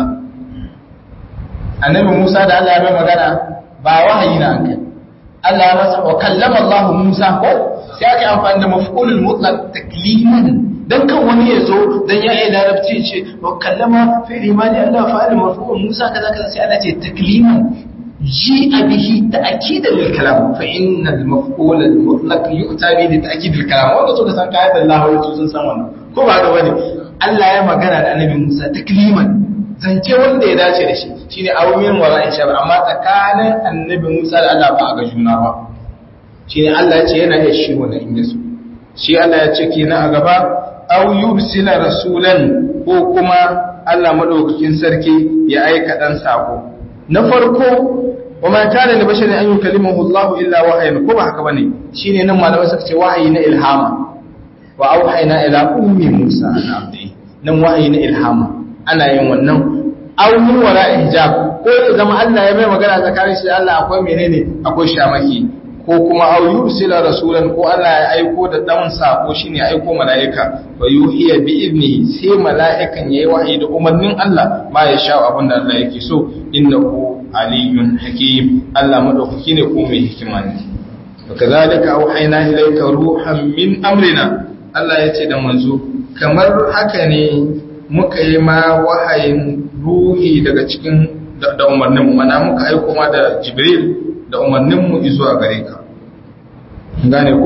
annabi Musa da Allah ya mai magana ba wahayi na kai Allah ya masa wa kallama Allah Musa ko sai aka amfani da maf'ulul mutlaq takliman dan kan wani ya zo dan ya yi larabci ce wa kallama fi imani Allah fa'ala maf'ul Musa kaza kaza sai Allah ce takliman ji bihi ta'kidan lil kalam fa inna al maf'ul al mutlaq yu'ta bi li ta'kid al kalam wanda to da san kai Allah wato sun san wannan ko ba ga bane Allah ya magana da annabi Musa takliman zance wanda ya dace da shi shine awmin wala insha amma tsakanin annabi Musa da Allah ba a ga juna ba shine Allah ya ce yana iya shi wannan inda su shi Allah ya ce kina a gaba aw yursila rasulan ko kuma Allah madaukakin sarki ya aika dan sako na farko wa ma kana li basharin an yukallimahu Allah illa wahyan ko ba haka bane shine nan malamai suka ce wahayi na ilhama wa auhayna ila ummi Musa an abdi nan wahayi na ilhama ana yin wannan aunin wala hijab ko ya zama Allah ya mai magana tsakanin shi Allah akwai menene akwai shamaki ko kuma au yursila rasulan ko Allah ya aiko da dan sako shine aiko malaika wa yuhiya bi idnihi sai malaikan yayi wahayi da umarnin Allah ma ya sha abinda Allah yake so innahu aliyun hakim Allah madaukaki ne ko mai hikima ne kazalika auhayna ilayka ruhan min amrina Allah ya ce da manzo kamar haka ne muka yi ma wahayin ruhi daga cikin da umarninmu mana muka aiko ma da jibril da umarninmu zuwa gare ka gane ko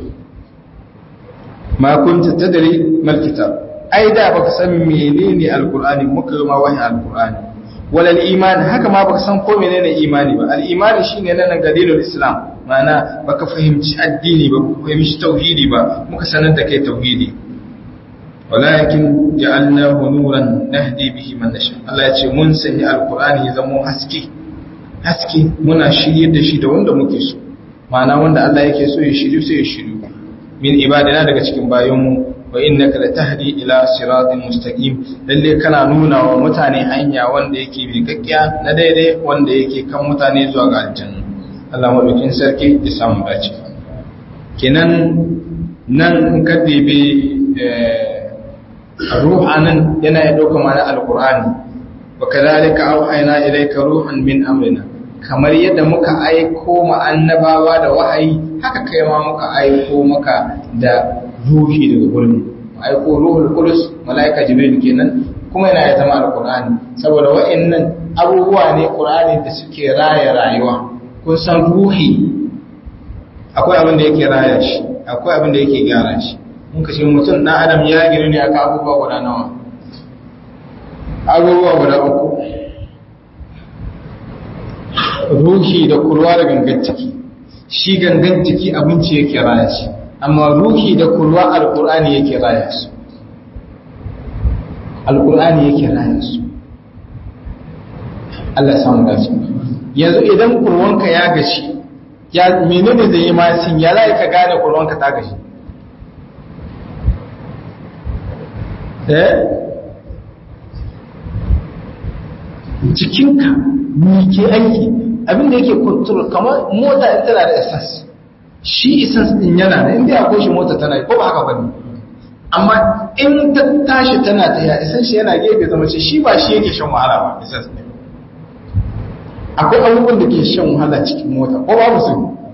ma kunta tadri mal kitab ai da baka san menene alqur'ani muka yi ma wahayin alqur'ani wala iman haka ma baka san ko menene imani ba al-iman shine nan gadilul islam mana baka fahimci addini ba baka fahimci tauhidi ba muka sanar da kai tauhidi walakin ja'alnahu nuran nahdi bihi man nasha Allah ya ce mun sanya alqur'ani ya zama haske haske muna shirye da shi da wanda muke so ma'ana wanda Allah yake so ya shiryu sai ya shiryu min ibadina daga cikin bayinmu wa innaka latahdi ila siratin mustaqim lalle kana nuna wa mutane hanya wanda yake bi kakkiya na daidai wanda yake kan mutane zuwa ga aljanna Allah madaukin sarki ya samu dace kenan nan kadibi ruhanan yana ya dauka mana alqur'ani wa kadhalika auhayna ilayka ruhan min amrina kamar yadda muka aiko ma annabawa da wahayi haka kai ma muka aiko maka da ruhi daga gurin aiko ruhul qudus malaika jibril kenan kuma yana ya zama alqur'ani saboda wa'annan abubuwa ne qur'ani da suke raya rayuwa kun san ruhi akwai abin da yake raya shi akwai abin da yake gyara shi mun kashe mutum dan adam ya gina ne aka abubuwa guda nawa abubuwa guda uku ruhi da kurwa da gangan ciki shi gangan ciki abinci yake raya shi amma ruhi da kurwa alqur'ani yake raya su alqur'ani yake raya su Allah ya samu dace yanzu idan kurwanka ya gashi ya menene zai yi masin ya lai ka gane kurwanka ta gashi eh jikinka ni ke aiki abinda yake control kamar mota in tana da essence shi essence din yana da inda akwai shi mota tana ko ba haka bane amma in ta tashi tana ta ya essence yana gefe zama ce shi ba shi yake shan wahala ba essence din akwai abubuwan da ke shan wahala cikin mota ko babu su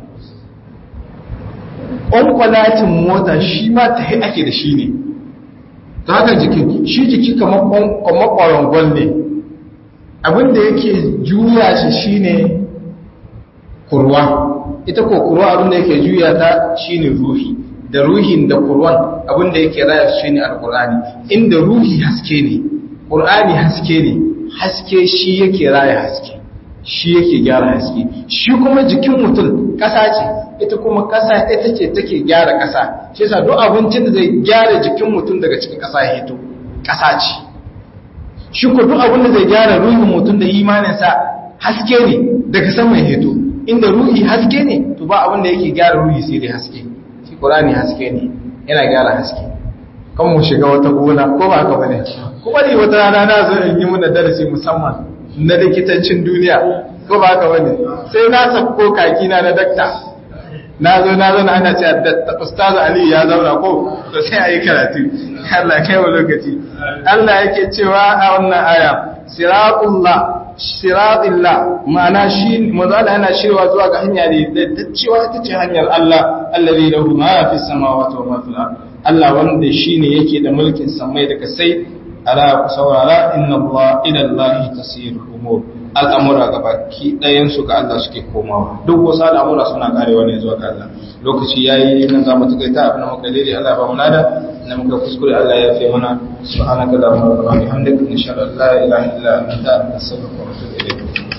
on kwalatin mota shi ma ta yi ake da shi ne ta haka jikin shi jiki kamar ƙwaron ne abinda yake juya shi shine kurwa ita ko kurwa abinda yake juya ta shine ruhi da ruhin da kurwan abinda yake raya shine alqur'ani inda ruhi haske ne qur'ani haske ne haske shi yake raya haske shi yake gyara haske shi kuma jikin mutum kasa ce ita kuma kasa ita ce take gyara kasa shi yasa duk abincin da zai gyara jikin mutum daga cikin kasa ya hito kasa ce shi ko duk abin da zai gyara ruhin mutum da imaninsa haske ne daga sama ya hito inda ruhi haske ne to ba abin da yake gyara ruhi sai dai haske shi Qur'ani haske ne yana gyara haske kan mu shiga wata gona ko ba haka bane ko bari wata rana na zo in yi muna darasi musamman na likitancin duniya ko ba haka bane sai na sako kaki na na dakta na zo na zo na ana cewa da ustaz Ali ya zauna ko to sai ayi karatu Allah kai wa lokaci Allah yake cewa a wannan aya siratullah siratillah ma'ana shi mazala yana shirwa zuwa ga hanya da cewa ita ce hanyar Allah allazi lahu ma fi samawati wa ma fil ard Allah wanda shine yake da mulkin samai da kasai ala ku saurara inna Allah ila Allah tasirul umur al'amura gabaki ɗayan su ga Allah suke komawa duk wasu al'amura suna karewa ne zuwa ga Allah lokaci yayi nan zamu takaita abin da muka dai Allah ba mu nada na muka kuskure Allah ya fi mana subhanaka allahumma wa bihamdika nashhadu an la ilaha illa anta astaghfiruka wa atubu ilayk